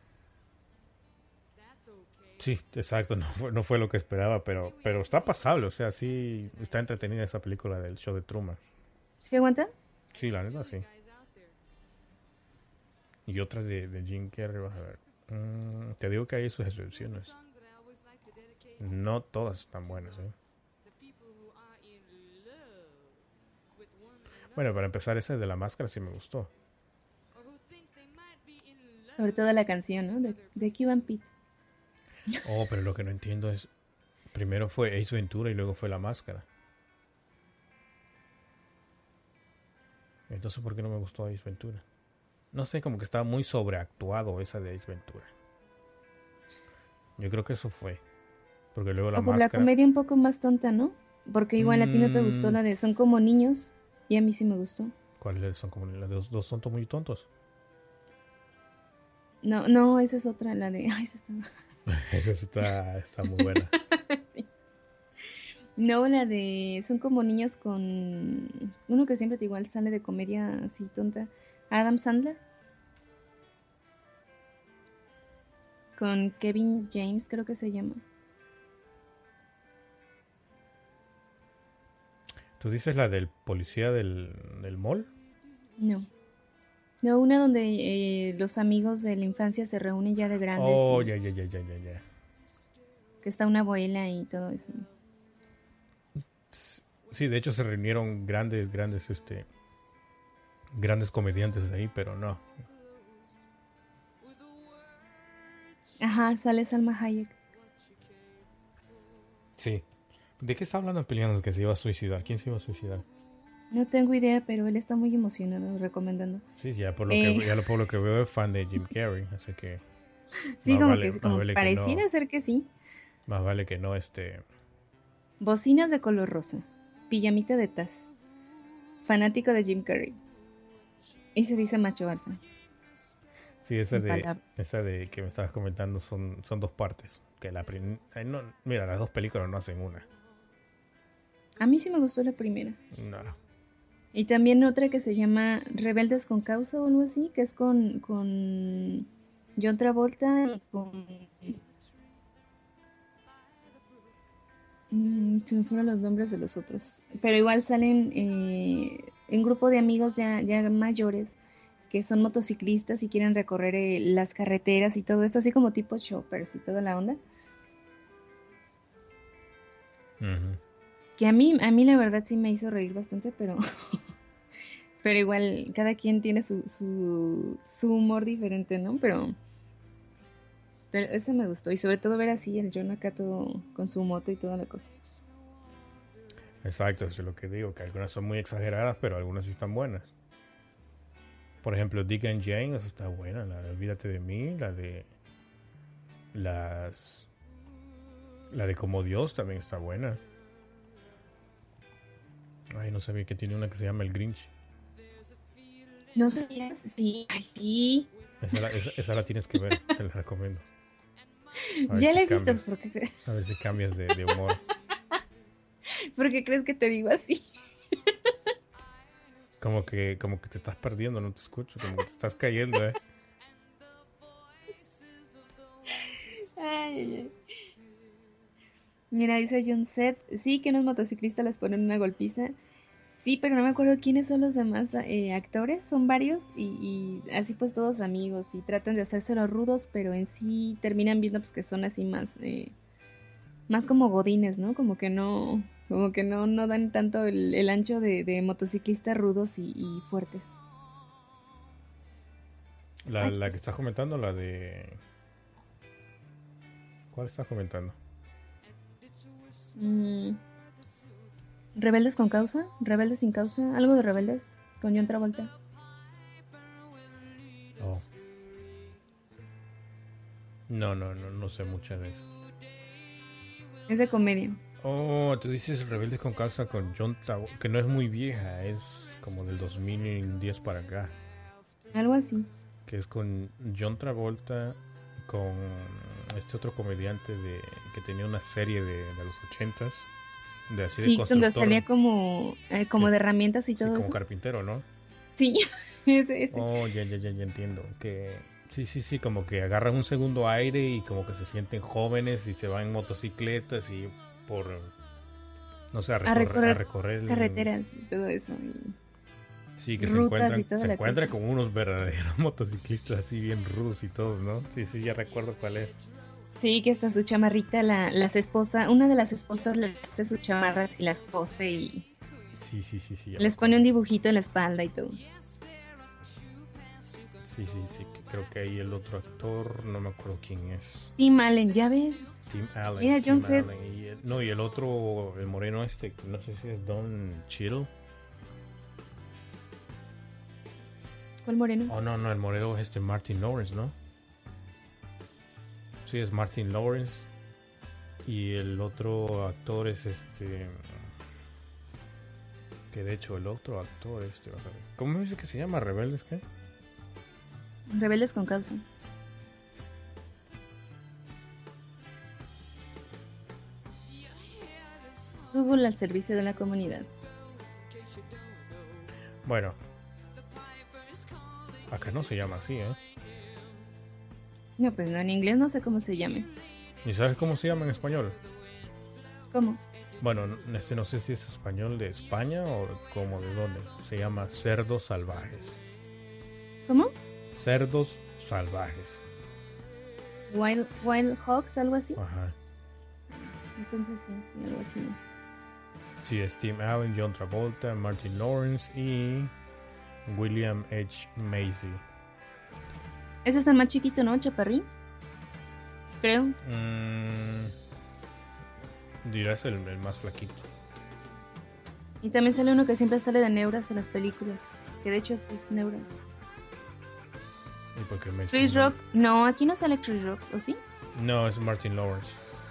Sí, exacto, no fue, no fue lo que esperaba, pero, pero está pasable, o sea, sí, está entretenida esa película del show de Truman. ¿Sí aguanta? Sí, la neta, sí. Y otra de, de Jim Carrey, vas a ver. Mm, te digo que hay sus excepciones. No todas están buenas, ¿eh? Bueno, para empezar, esa de la máscara sí me gustó. Sobre todo la canción, ¿no? De, de Cuban Pete. Oh, pero lo que no entiendo es... Primero fue Ace Ventura y luego fue la máscara. Entonces, ¿por qué no me gustó Ace Ventura? No sé, como que estaba muy sobreactuado esa de Ace Ventura. Yo creo que eso fue. Porque luego la O por máscara... la comedia un poco más tonta, ¿no? Porque igual a ti no te gustó la de Son como niños. Y a mí sí me gustó. ¿Cuáles son como las dos, dos son muy tontos? No, no, esa es otra, la de... Ay, esa está... Esa está, está muy buena. Sí. No, la de... Son como niños con... Uno que siempre igual sale de comedia así tonta. Adam Sandler. Con Kevin James, creo que se llama. ¿Tú dices la del policía del, del mall? No. No, una donde eh, los amigos de la infancia se reúnen ya de grandes. Oh, y ya, ya, ya, ya, ya, ya. Que está una abuela y todo eso. Sí, de hecho se reunieron grandes, grandes, este... Grandes comediantes ahí, pero no. Ajá, sale Salma Hayek. Sí. ¿De qué está hablando peleando que se iba a suicidar? ¿Quién se iba a suicidar? No tengo idea, pero él está muy emocionado recomendando. Sí, ya por lo, Eh. que, ya por lo que veo es fan de Jim Carrey, así que... Sí, más como vale- que como más vale que pareciera no- ser que sí. Más vale que no, este... Bocinas de color rosa. Pijamita de Taz. Fanático de Jim Carrey. Y se dice macho alfa. Sí, esa Sin de, palabras. esa de que me estabas comentando son, son dos partes. Que la prim- ay, no, mira, las dos películas no hacen una. A mí sí me gustó la primera. No. Y también otra que se llama Rebeldes con Causa o algo así, que es con, con John Travolta y con... Mm, se me fueron los nombres de los otros. Pero igual salen eh, un grupo de amigos ya, ya mayores que son motociclistas y quieren recorrer eh, las carreteras y todo esto, así como tipo choppers y toda la onda. Ujú. Que a mí, a mí la verdad sí me hizo reír bastante, pero... pero igual cada quien tiene su, su, su humor diferente, ¿no? Pero... Pero ese me gustó. Y sobre todo ver así el John acá todo con su moto y toda la cosa. Exacto, eso es lo que digo, que algunas son muy exageradas, pero algunas sí están buenas. Por ejemplo, Dick and Jane, esa está buena, la de Olvídate de mí, la de... Las... La de Como Dios también está buena. Ay, no sabía que tiene una que se llama El Grinch. No sé, sí, ay, sí. Esa la, esa, esa la tienes que ver, te la recomiendo. A ver Ya si la he visto, cambias, ¿por qué, crees? a ver si cambias de, de humor. ¿Por qué crees que te digo así? Como que, como que te estás perdiendo, no te escucho, como que te estás cayendo, eh. Ay, ay, ay. Mira, dice John Seth, sí que unos motociclistas les ponen una golpiza. Sí, pero no me acuerdo quiénes son los demás eh, actores, son varios y, y así pues todos amigos y tratan de hacérselo rudos, pero en sí terminan viendo pues que son así más, eh, más como godines, ¿no? Como que no, como que no, no dan tanto el, el ancho de, de motociclistas rudos y, y fuertes. La, Ay, la pues. que estás comentando, la de... ¿Cuál estás comentando? Mm, ¿Rebeldes con causa? ¿Rebeldes sin causa? ¿Algo de rebeldes? Con John Travolta. Oh. No, no, no, no sé mucho de eso. Es de comedia. Oh, tú dices Rebeldes con Causa con John Travolta, que no es muy vieja, es como del dos mil diez para acá. Algo así. Que es con John Travolta, con este otro comediante de que tenía una serie de, de los ochentas, de así Sí, de donde constructor, salía como, eh, como Sí. de herramientas y sí, todo como eso. carpintero, ¿no? Sí, ese, ese. Oh, ya, ya, ya, ya entiendo. Que sí, sí, sí, como que agarran un segundo aire y como que se sienten jóvenes y se van en motocicletas y por, no sé, a A recorrer, recorrer a recorrer el- carreteras y todo eso. Y Sí, que se rutas encuentran, y toda se la encuentran cosa. con unos verdaderos motociclistas así bien rudos y todos, ¿no? Sí, sí, ya recuerdo cuál es. Sí, que hasta su chamarrita, la, las esposas, una de las esposas le hace sus chamarras y las cose y Sí, sí, sí, sí, ya me les pone acuerdo. un dibujito en la espalda y todo. Sí, sí, sí, que creo que ahí el otro actor, no me acuerdo quién es. Tim Allen, ¿ya ves? Tim Allen, Mira, John Tim Seth, Allen. Y el- no, y el otro, el moreno este, no sé si es Don Cheadle. ¿cuál moreno? Oh, no, no, el moreno es este Martin Lawrence, ¿no? Sí, es Martin Lawrence. Y el otro actor es este... Que de hecho el otro actor este... vas a ver. ¿Cómo dice que se llama? ¿Rebeldes qué? Rebeldes con causa. Fútbol al servicio de la comunidad. Bueno. Acá no se llama así, ¿eh? No, pues no, en inglés no sé cómo se llame. ¿Y sabes cómo se llama en español? ¿Cómo? Bueno, este no sé si es español de España o como de dónde. Se llama Cerdos Salvajes. ¿Cómo? Cerdos Salvajes. Wild, Wild Hawks, algo así. Ajá. Entonces sí, sí, algo así. Sí, es Tim Allen, John Travolta, Martin Lawrence y William H. Macy. Ese es el más chiquito, ¿no? Chaparrín. Creo. Mm, dirás el, el más flaquito. Y también sale uno que siempre sale de Neuras en las películas. Que de hecho es, es Neuras. ¿Y por qué Macy? Chris Rock. No, aquí no sale Chris Rock, ¿o sí? No, es Martin Lawrence.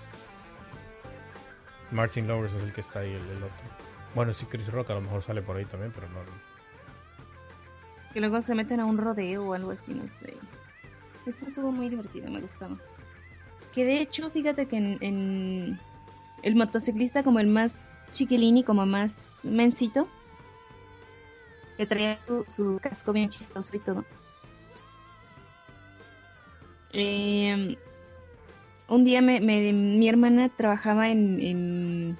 Martin Lawrence es el que está ahí, el, el otro. Bueno, sí, Chris Rock a lo mejor sale por ahí también, pero no. Que luego se meten a un rodeo o algo así, no sé. Esto estuvo muy divertido, me gustaba. Que de hecho, fíjate que en, en el motociclista como el más chiquilín y como más mensito, que traía su, su casco bien chistoso y todo. Eh, un día me, me- mi hermana trabajaba en, en,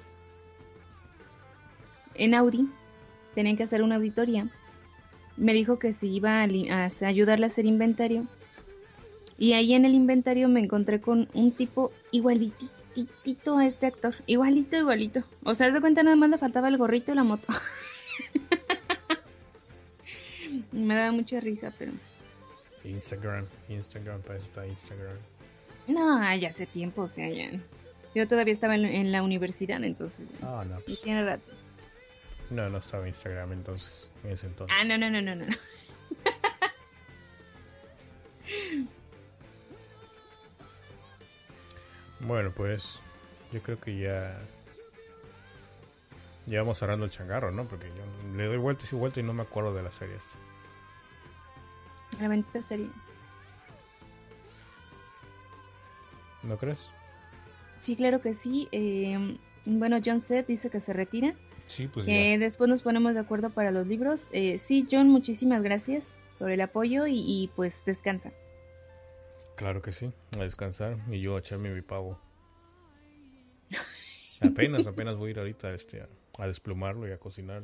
en Audi, tenían que hacer una auditoría. Me dijo que si iba a, li- a hacer- ayudarle a hacer inventario. Y ahí en el inventario me encontré con un tipo igualitito a este actor. Igualito, igualito. O sea, haz de cuenta nada más le faltaba el gorrito y la moto. Me daba mucha risa, pero... Instagram, Instagram, para eso está Instagram. No, ya hace tiempo, o sea, ya... Yo todavía estaba en, en la universidad, entonces... Ah, no, Y pues, tiene rato. no, no estaba Instagram entonces, en ese entonces. Ah, no, no, no, no, no. Bueno, pues yo creo que ya ya vamos cerrando el changarro, ¿no? Porque yo le doy vueltas y vueltas y no me acuerdo de la serie esta. La bendita serie. ¿No crees? Sí, claro que sí. Eh, bueno, John Seth dice que se retira. Sí, pues Que ya. después nos ponemos de acuerdo para los libros. Eh, sí, John, muchísimas gracias por el apoyo y, y pues descansa. Claro que sí. A descansar y yo a echarme mi pavo. Apenas, apenas voy a ir ahorita este, a, a desplumarlo y a cocinarlo.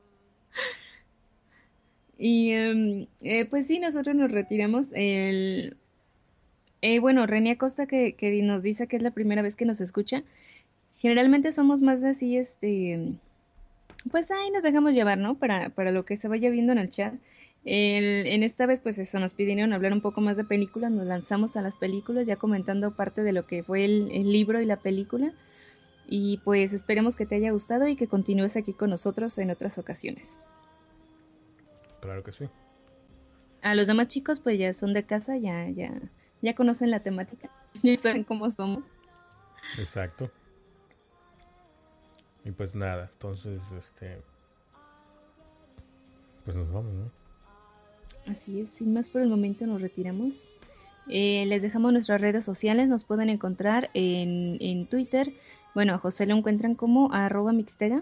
Y em, eh, pues sí, nosotros nos retiramos. El, eh, bueno, René Acosta que, que nos dice que es la primera vez que nos escucha. Generalmente somos más así, este, pues ahí nos dejamos llevar, ¿no? Para, para lo que se vaya viendo en el chat. El- en esta vez, pues eso, nos pidieron hablar un poco más de películas, nos lanzamos a las películas, ya comentando parte de lo que fue el, el libro y la película. Y pues esperemos que te haya gustado y que continúes aquí con nosotros en otras ocasiones. Claro que sí. A los demás chicos, pues ya son de casa, ya, ya, ya conocen la temática, ya saben cómo somos. Exacto. Y pues nada, entonces, este... pues nos vamos, ¿no? Así es, sin más por el momento nos retiramos. Eh, les dejamos nuestras redes sociales, nos pueden encontrar en, en Twitter. Bueno, a José lo encuentran como arroba mixtega.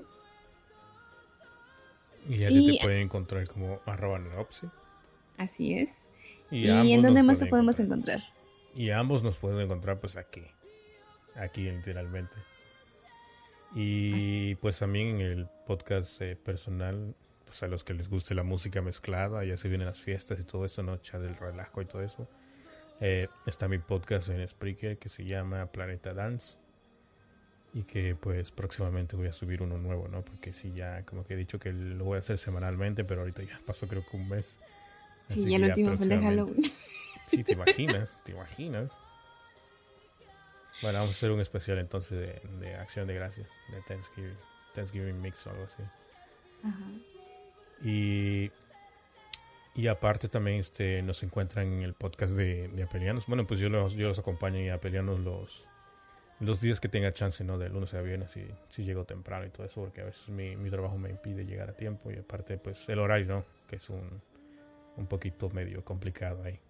Y a ti Y te pueden encontrar como arroba neopsi. así es. Y, ¿Y a ambos en dónde nos más te pueden podemos encontrar. encontrar? Y a ambos nos pueden encontrar pues aquí. Aquí literalmente. Y Así. pues también en el podcast eh, personal, pues a los que les guste la música mezclada, ya se vienen las fiestas y todo eso, ¿no? Chat del relajo y todo eso. Eh, está mi podcast en Spreaker que se llama Planeta Dance. Y que pues próximamente voy a subir uno nuevo, ¿no? Porque sí, ya como que he dicho que lo voy a hacer semanalmente, pero ahorita ya pasó creo que un mes. Sí, ya el último fue el de Halloween. Sí, te imaginas, te imaginas. Bueno, vamos a hacer un especial entonces de, de Acción de Gracias, de Thanksgiving, Thanksgiving Mix o algo así. Ajá. Y, y aparte también este nos encuentran en el podcast de, de Apelianos. Bueno, pues yo los, yo los acompaño y a Apelianos los, los días que tenga chance, ¿no? De lunes a viernes, si, si llego temprano y todo eso, porque a veces mi, mi trabajo me impide llegar a tiempo. Y aparte, pues el horario, ¿no? Que es un, un poquito medio complicado ahí.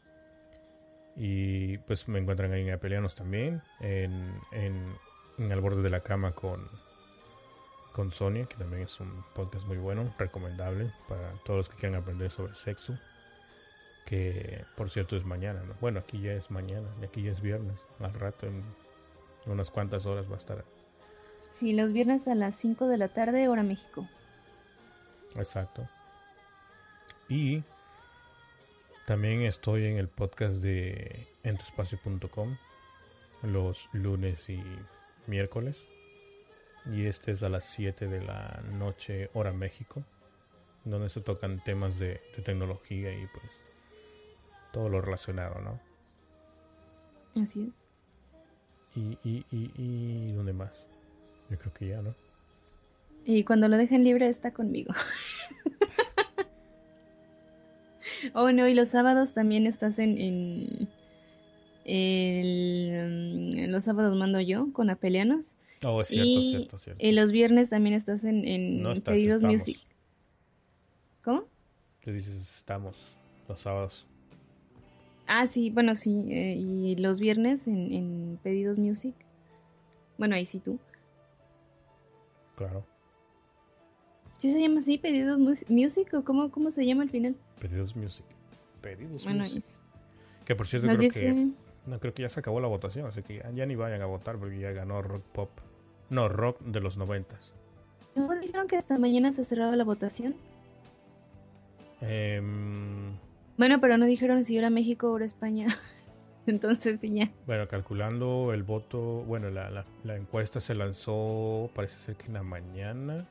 Y pues me encuentran ahí en Apelianos también, en, en, en Al Borde de la Cama con, con Sonia, que también es un podcast muy bueno, recomendable para todos los que quieran aprender sobre sexo, que por cierto es mañana, ¿no? Bueno, aquí ya es mañana, y aquí ya es viernes, al rato, en unas cuantas horas va a estar. Sí, los viernes a las cinco de la tarde, hora México. Exacto. Y también estoy en el podcast de en tu espacio punto com los lunes y miércoles. Y este es a las siete de la noche, hora México, donde se tocan temas de, de tecnología y pues todo lo relacionado, ¿no? Así es. Y, y, y, y ¿dónde más? Yo creo que ya, ¿no? Y cuando lo dejen libre está conmigo. Oh, no, y los sábados también estás en, en, el, en los sábados mando yo con Apelianos. Oh, es cierto, y, cierto, cierto. Y los viernes también estás en, en No estás, Pedidos estamos. Music. ¿Cómo? Te dices estamos los sábados. Ah, sí, bueno, sí. Eh, y los viernes en, en Pedidos Music. Bueno, ahí sí tú. Claro. ¿Sí se llama así, Pedidos Mus- Music? ¿O cómo, cómo se llama al final? Pedidos Music. Pedidos Bueno, Music. Que por cierto nos creo dice... que no creo que ya se acabó la votación, así que ya, ya ni vayan a votar porque ya ganó Rock Pop. No, Rock de los noventas. ¿No dijeron que hasta mañana se cerraba la votación? Eh, Bueno, pero no dijeron si era México o era España. Entonces sí ya. bueno, calculando el voto, bueno, la, la, la encuesta se lanzó, parece ser que en la mañana.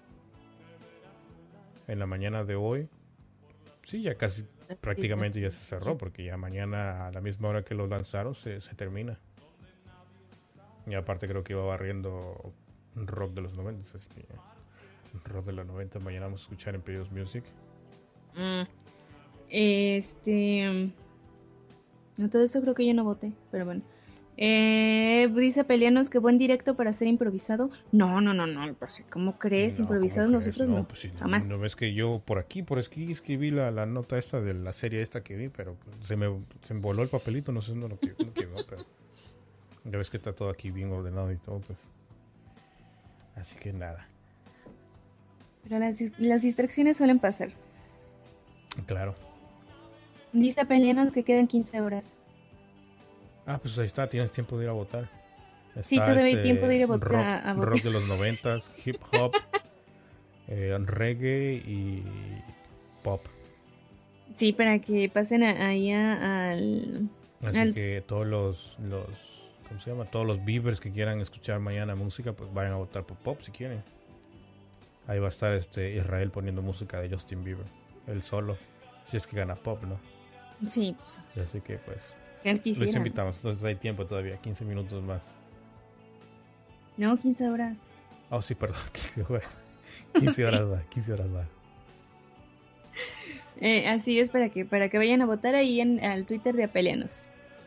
En la mañana de hoy. Sí, ya casi prácticamente ya se cerró, porque ya mañana a la misma hora que lo lanzaron se, se termina. Y aparte creo que iba barriendo Rock de los noventas, así que ya. Rock de los noventa mañana vamos a escuchar en Pedidos Music. Mm. Este... No, todo eso creo que yo no voté, pero bueno. Eh, dice Pelianos que buen directo para ser improvisado. No, no, no, no. Pues, ¿cómo crees? No, Improvisados ¿cómo crees? nosotros no. No, pues sí, Jamás. no ves que yo por aquí, por aquí escribí la, la nota esta de la serie esta que vi, pero se me, se me voló el papelito, no sé no lo que no quedó, pero ya ves que está todo aquí bien ordenado y todo, pues. Así que nada. Pero las, las distracciones suelen pasar. Claro. Dice Pelianos que quedan quince horas. Ah, pues ahí está, tienes tiempo de ir a votar. Está Sí, todavía hay tiempo de ir a votar. Rock, a- a votar. rock de los noventas, hip hop, eh, reggae y pop. Sí, para que pasen a- ahí a- al... Así al- que todos los, los, ¿cómo se llama? Todos los beavers que quieran escuchar mañana música, pues vayan a votar por pop si quieren. Ahí va a estar este Israel poniendo música de Justin Bieber, él solo, si es que gana pop, ¿no? Sí, pues, Así que pues que él les quisiera. invitamos, entonces hay tiempo todavía, quince minutos más. No, quince horas. Oh, sí, perdón, quince horas, quince horas más, quince horas más. Eh, así es, para que para que vayan a votar ahí en al Twitter de Apelianos.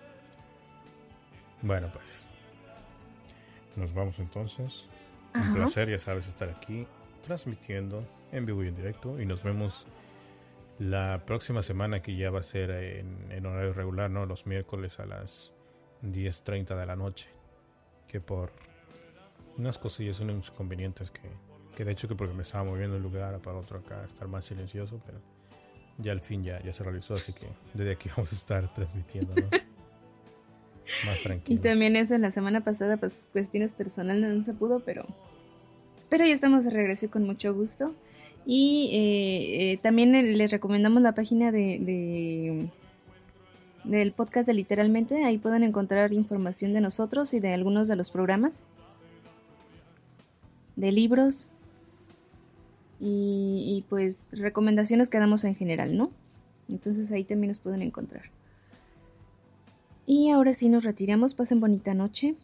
Bueno, pues nos vamos entonces. Ajá. Un placer, ya sabes, estar aquí transmitiendo en vivo y en directo. Y nos vemos la próxima semana, que ya va a ser en, en horario regular, ¿no? Los miércoles a las diez treinta de la noche. Que por unas cosillas, unos inconvenientes que, que de hecho que porque me estaba moviendo de un lugar para otro acá, estar más silencioso, pero ya al fin ya, ya se realizó, así que desde aquí vamos a estar transmitiendo, ¿no? Más Y tranquilo. también eso, la semana pasada, pues cuestiones personales no se pudo, pero pero ya estamos de regreso y con mucho gusto. Y eh, eh, también les recomendamos la página de, de del podcast de Literalmente. Ahí pueden encontrar información de nosotros y de algunos de los programas, de libros y, y pues recomendaciones que damos en general, ¿no? Entonces ahí también nos pueden encontrar. Y ahora sí nos retiramos. Pasen bonita noche.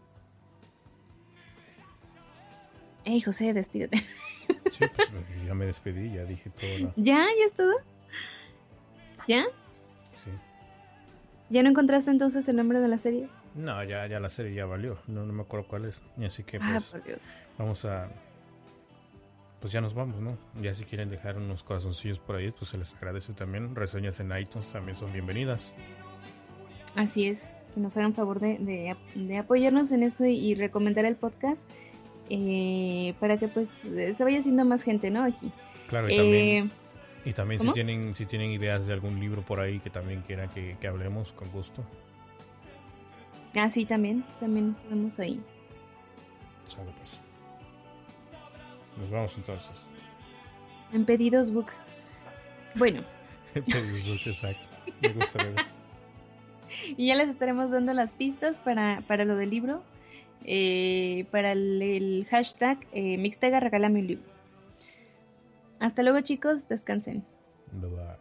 Hey, José, despídete. Sí, pues ya me despedí, ya dije todo. La... ¿Ya? ¿Ya es todo? ¿Ya? Sí. ¿Ya no encontraste entonces el nombre de la serie? No, ya, ya la serie ya valió. No, no me acuerdo cuál es. Y así que Ah, pues por Dios. vamos a... Pues ya nos vamos, ¿no? Ya si quieren dejar unos corazoncillos por ahí, pues se les agradece también. Reseñas en iTunes también son bienvenidas. Así es, que nos hagan favor de, de, de apoyarnos en eso y, y recomendar el podcast eh, para que pues se vaya haciendo más gente, ¿no? Aquí. Claro, y eh, también, y también si ¿cómo? tienen si tienen ideas de algún libro por ahí que también quieran que, que hablemos, con gusto. Ah, sí, también, también podemos ahí. Salud, pues. Nos vamos entonces. En Pedidos Books. Bueno. Pedidos Books, exacto. Me gusta, me gusta. Y ya les estaremos dando las pistas para, para lo del libro. Eh, para el, el hashtag eh, Mixtega regálame un libro. Hasta luego, chicos. Descansen. Bye bye.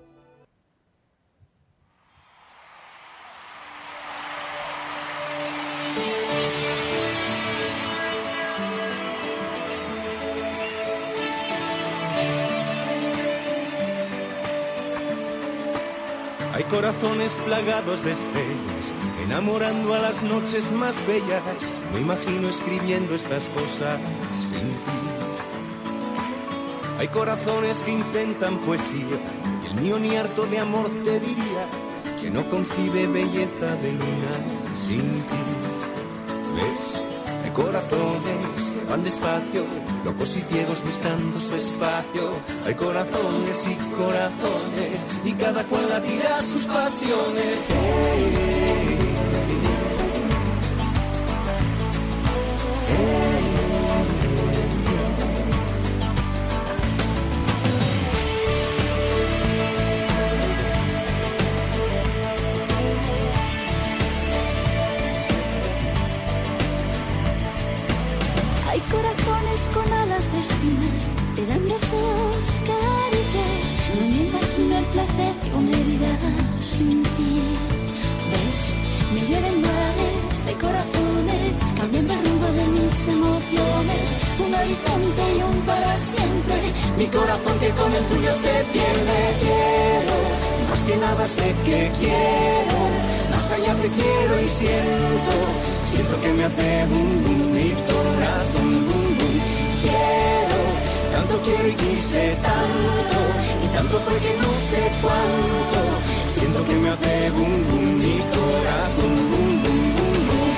Hay corazones plagados de estrellas, enamorando a las noches más bellas. Me imagino escribiendo estas cosas sin ti. Hay corazones que intentan poesía, y el mío ni harto de amor te diría que no concibe belleza de luna sin ti. ¿Ves? Hay corazones que van despacio, locos y ciegos buscando su espacio. Hay corazones y corazones, y cada cual latirá sus pasiones. Hey, hey, con alas de espinas, te dan deseos, caricias. No me imagino el placer de una herida sin ti. ¿Ves? Me llueven mares de corazones, cambiando el rumbo de mis emociones. Un horizonte y un para siempre, mi corazón que con el tuyo se pierde. Quiero, más que nada sé que quiero, más allá te quiero y siento, siento que me hace boom boom mi corazón boom boom. Quiero, tanto quiero y quise tanto, y tanto fue que no sé cuánto, siento que me hace boom boom mi corazón boom boom boom boom.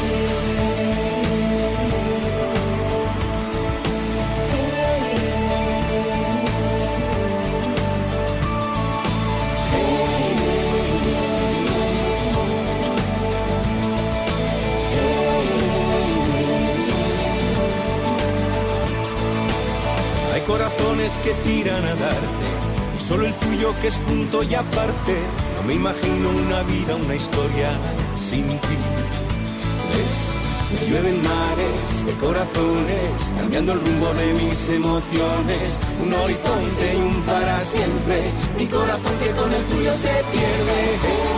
Corazones que tiran a darte, y solo el tuyo que es punto y aparte. No me imagino una vida, una historia sin ti. ¿Ves? Me llueven mares de corazones, cambiando el rumbo de mis emociones. Un horizonte y un para siempre, mi corazón que con el tuyo se pierde.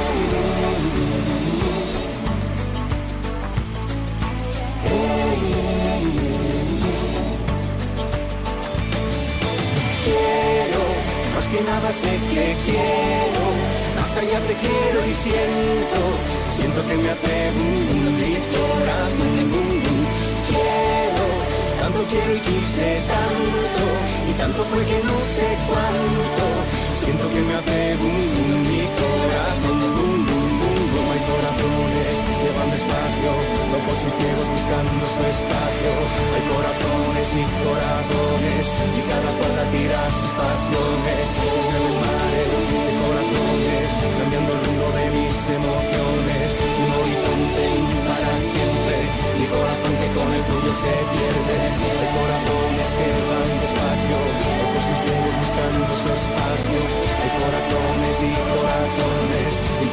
Quiero, más que nada sé que quiero, más allá te quiero y siento, siento que me hace boom mi corazón boom boom. Quiero, tanto quiero y quise tanto, y tanto fue que no sé cuánto, siento que me hace boom mi corazón boom boom boom boom. Hay corazones que van despacio, locos y ciegos buscando su espacio. Hay corazones y corazones, y cada cual tira sus pasiones. Llueven mares de corazones, cambiando el rumbo de mis emociones. Un horizonte y un para siempre, mi corazón que con el tuyo se pierde. Hay corazones que van despacio,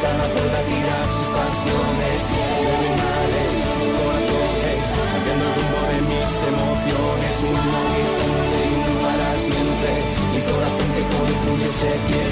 cada cual latirá sus pasiones, criminales, corazones, cambiando el rumbo de mis emociones, un horizonte y un para siempre, mi corazón que concluye se pierde.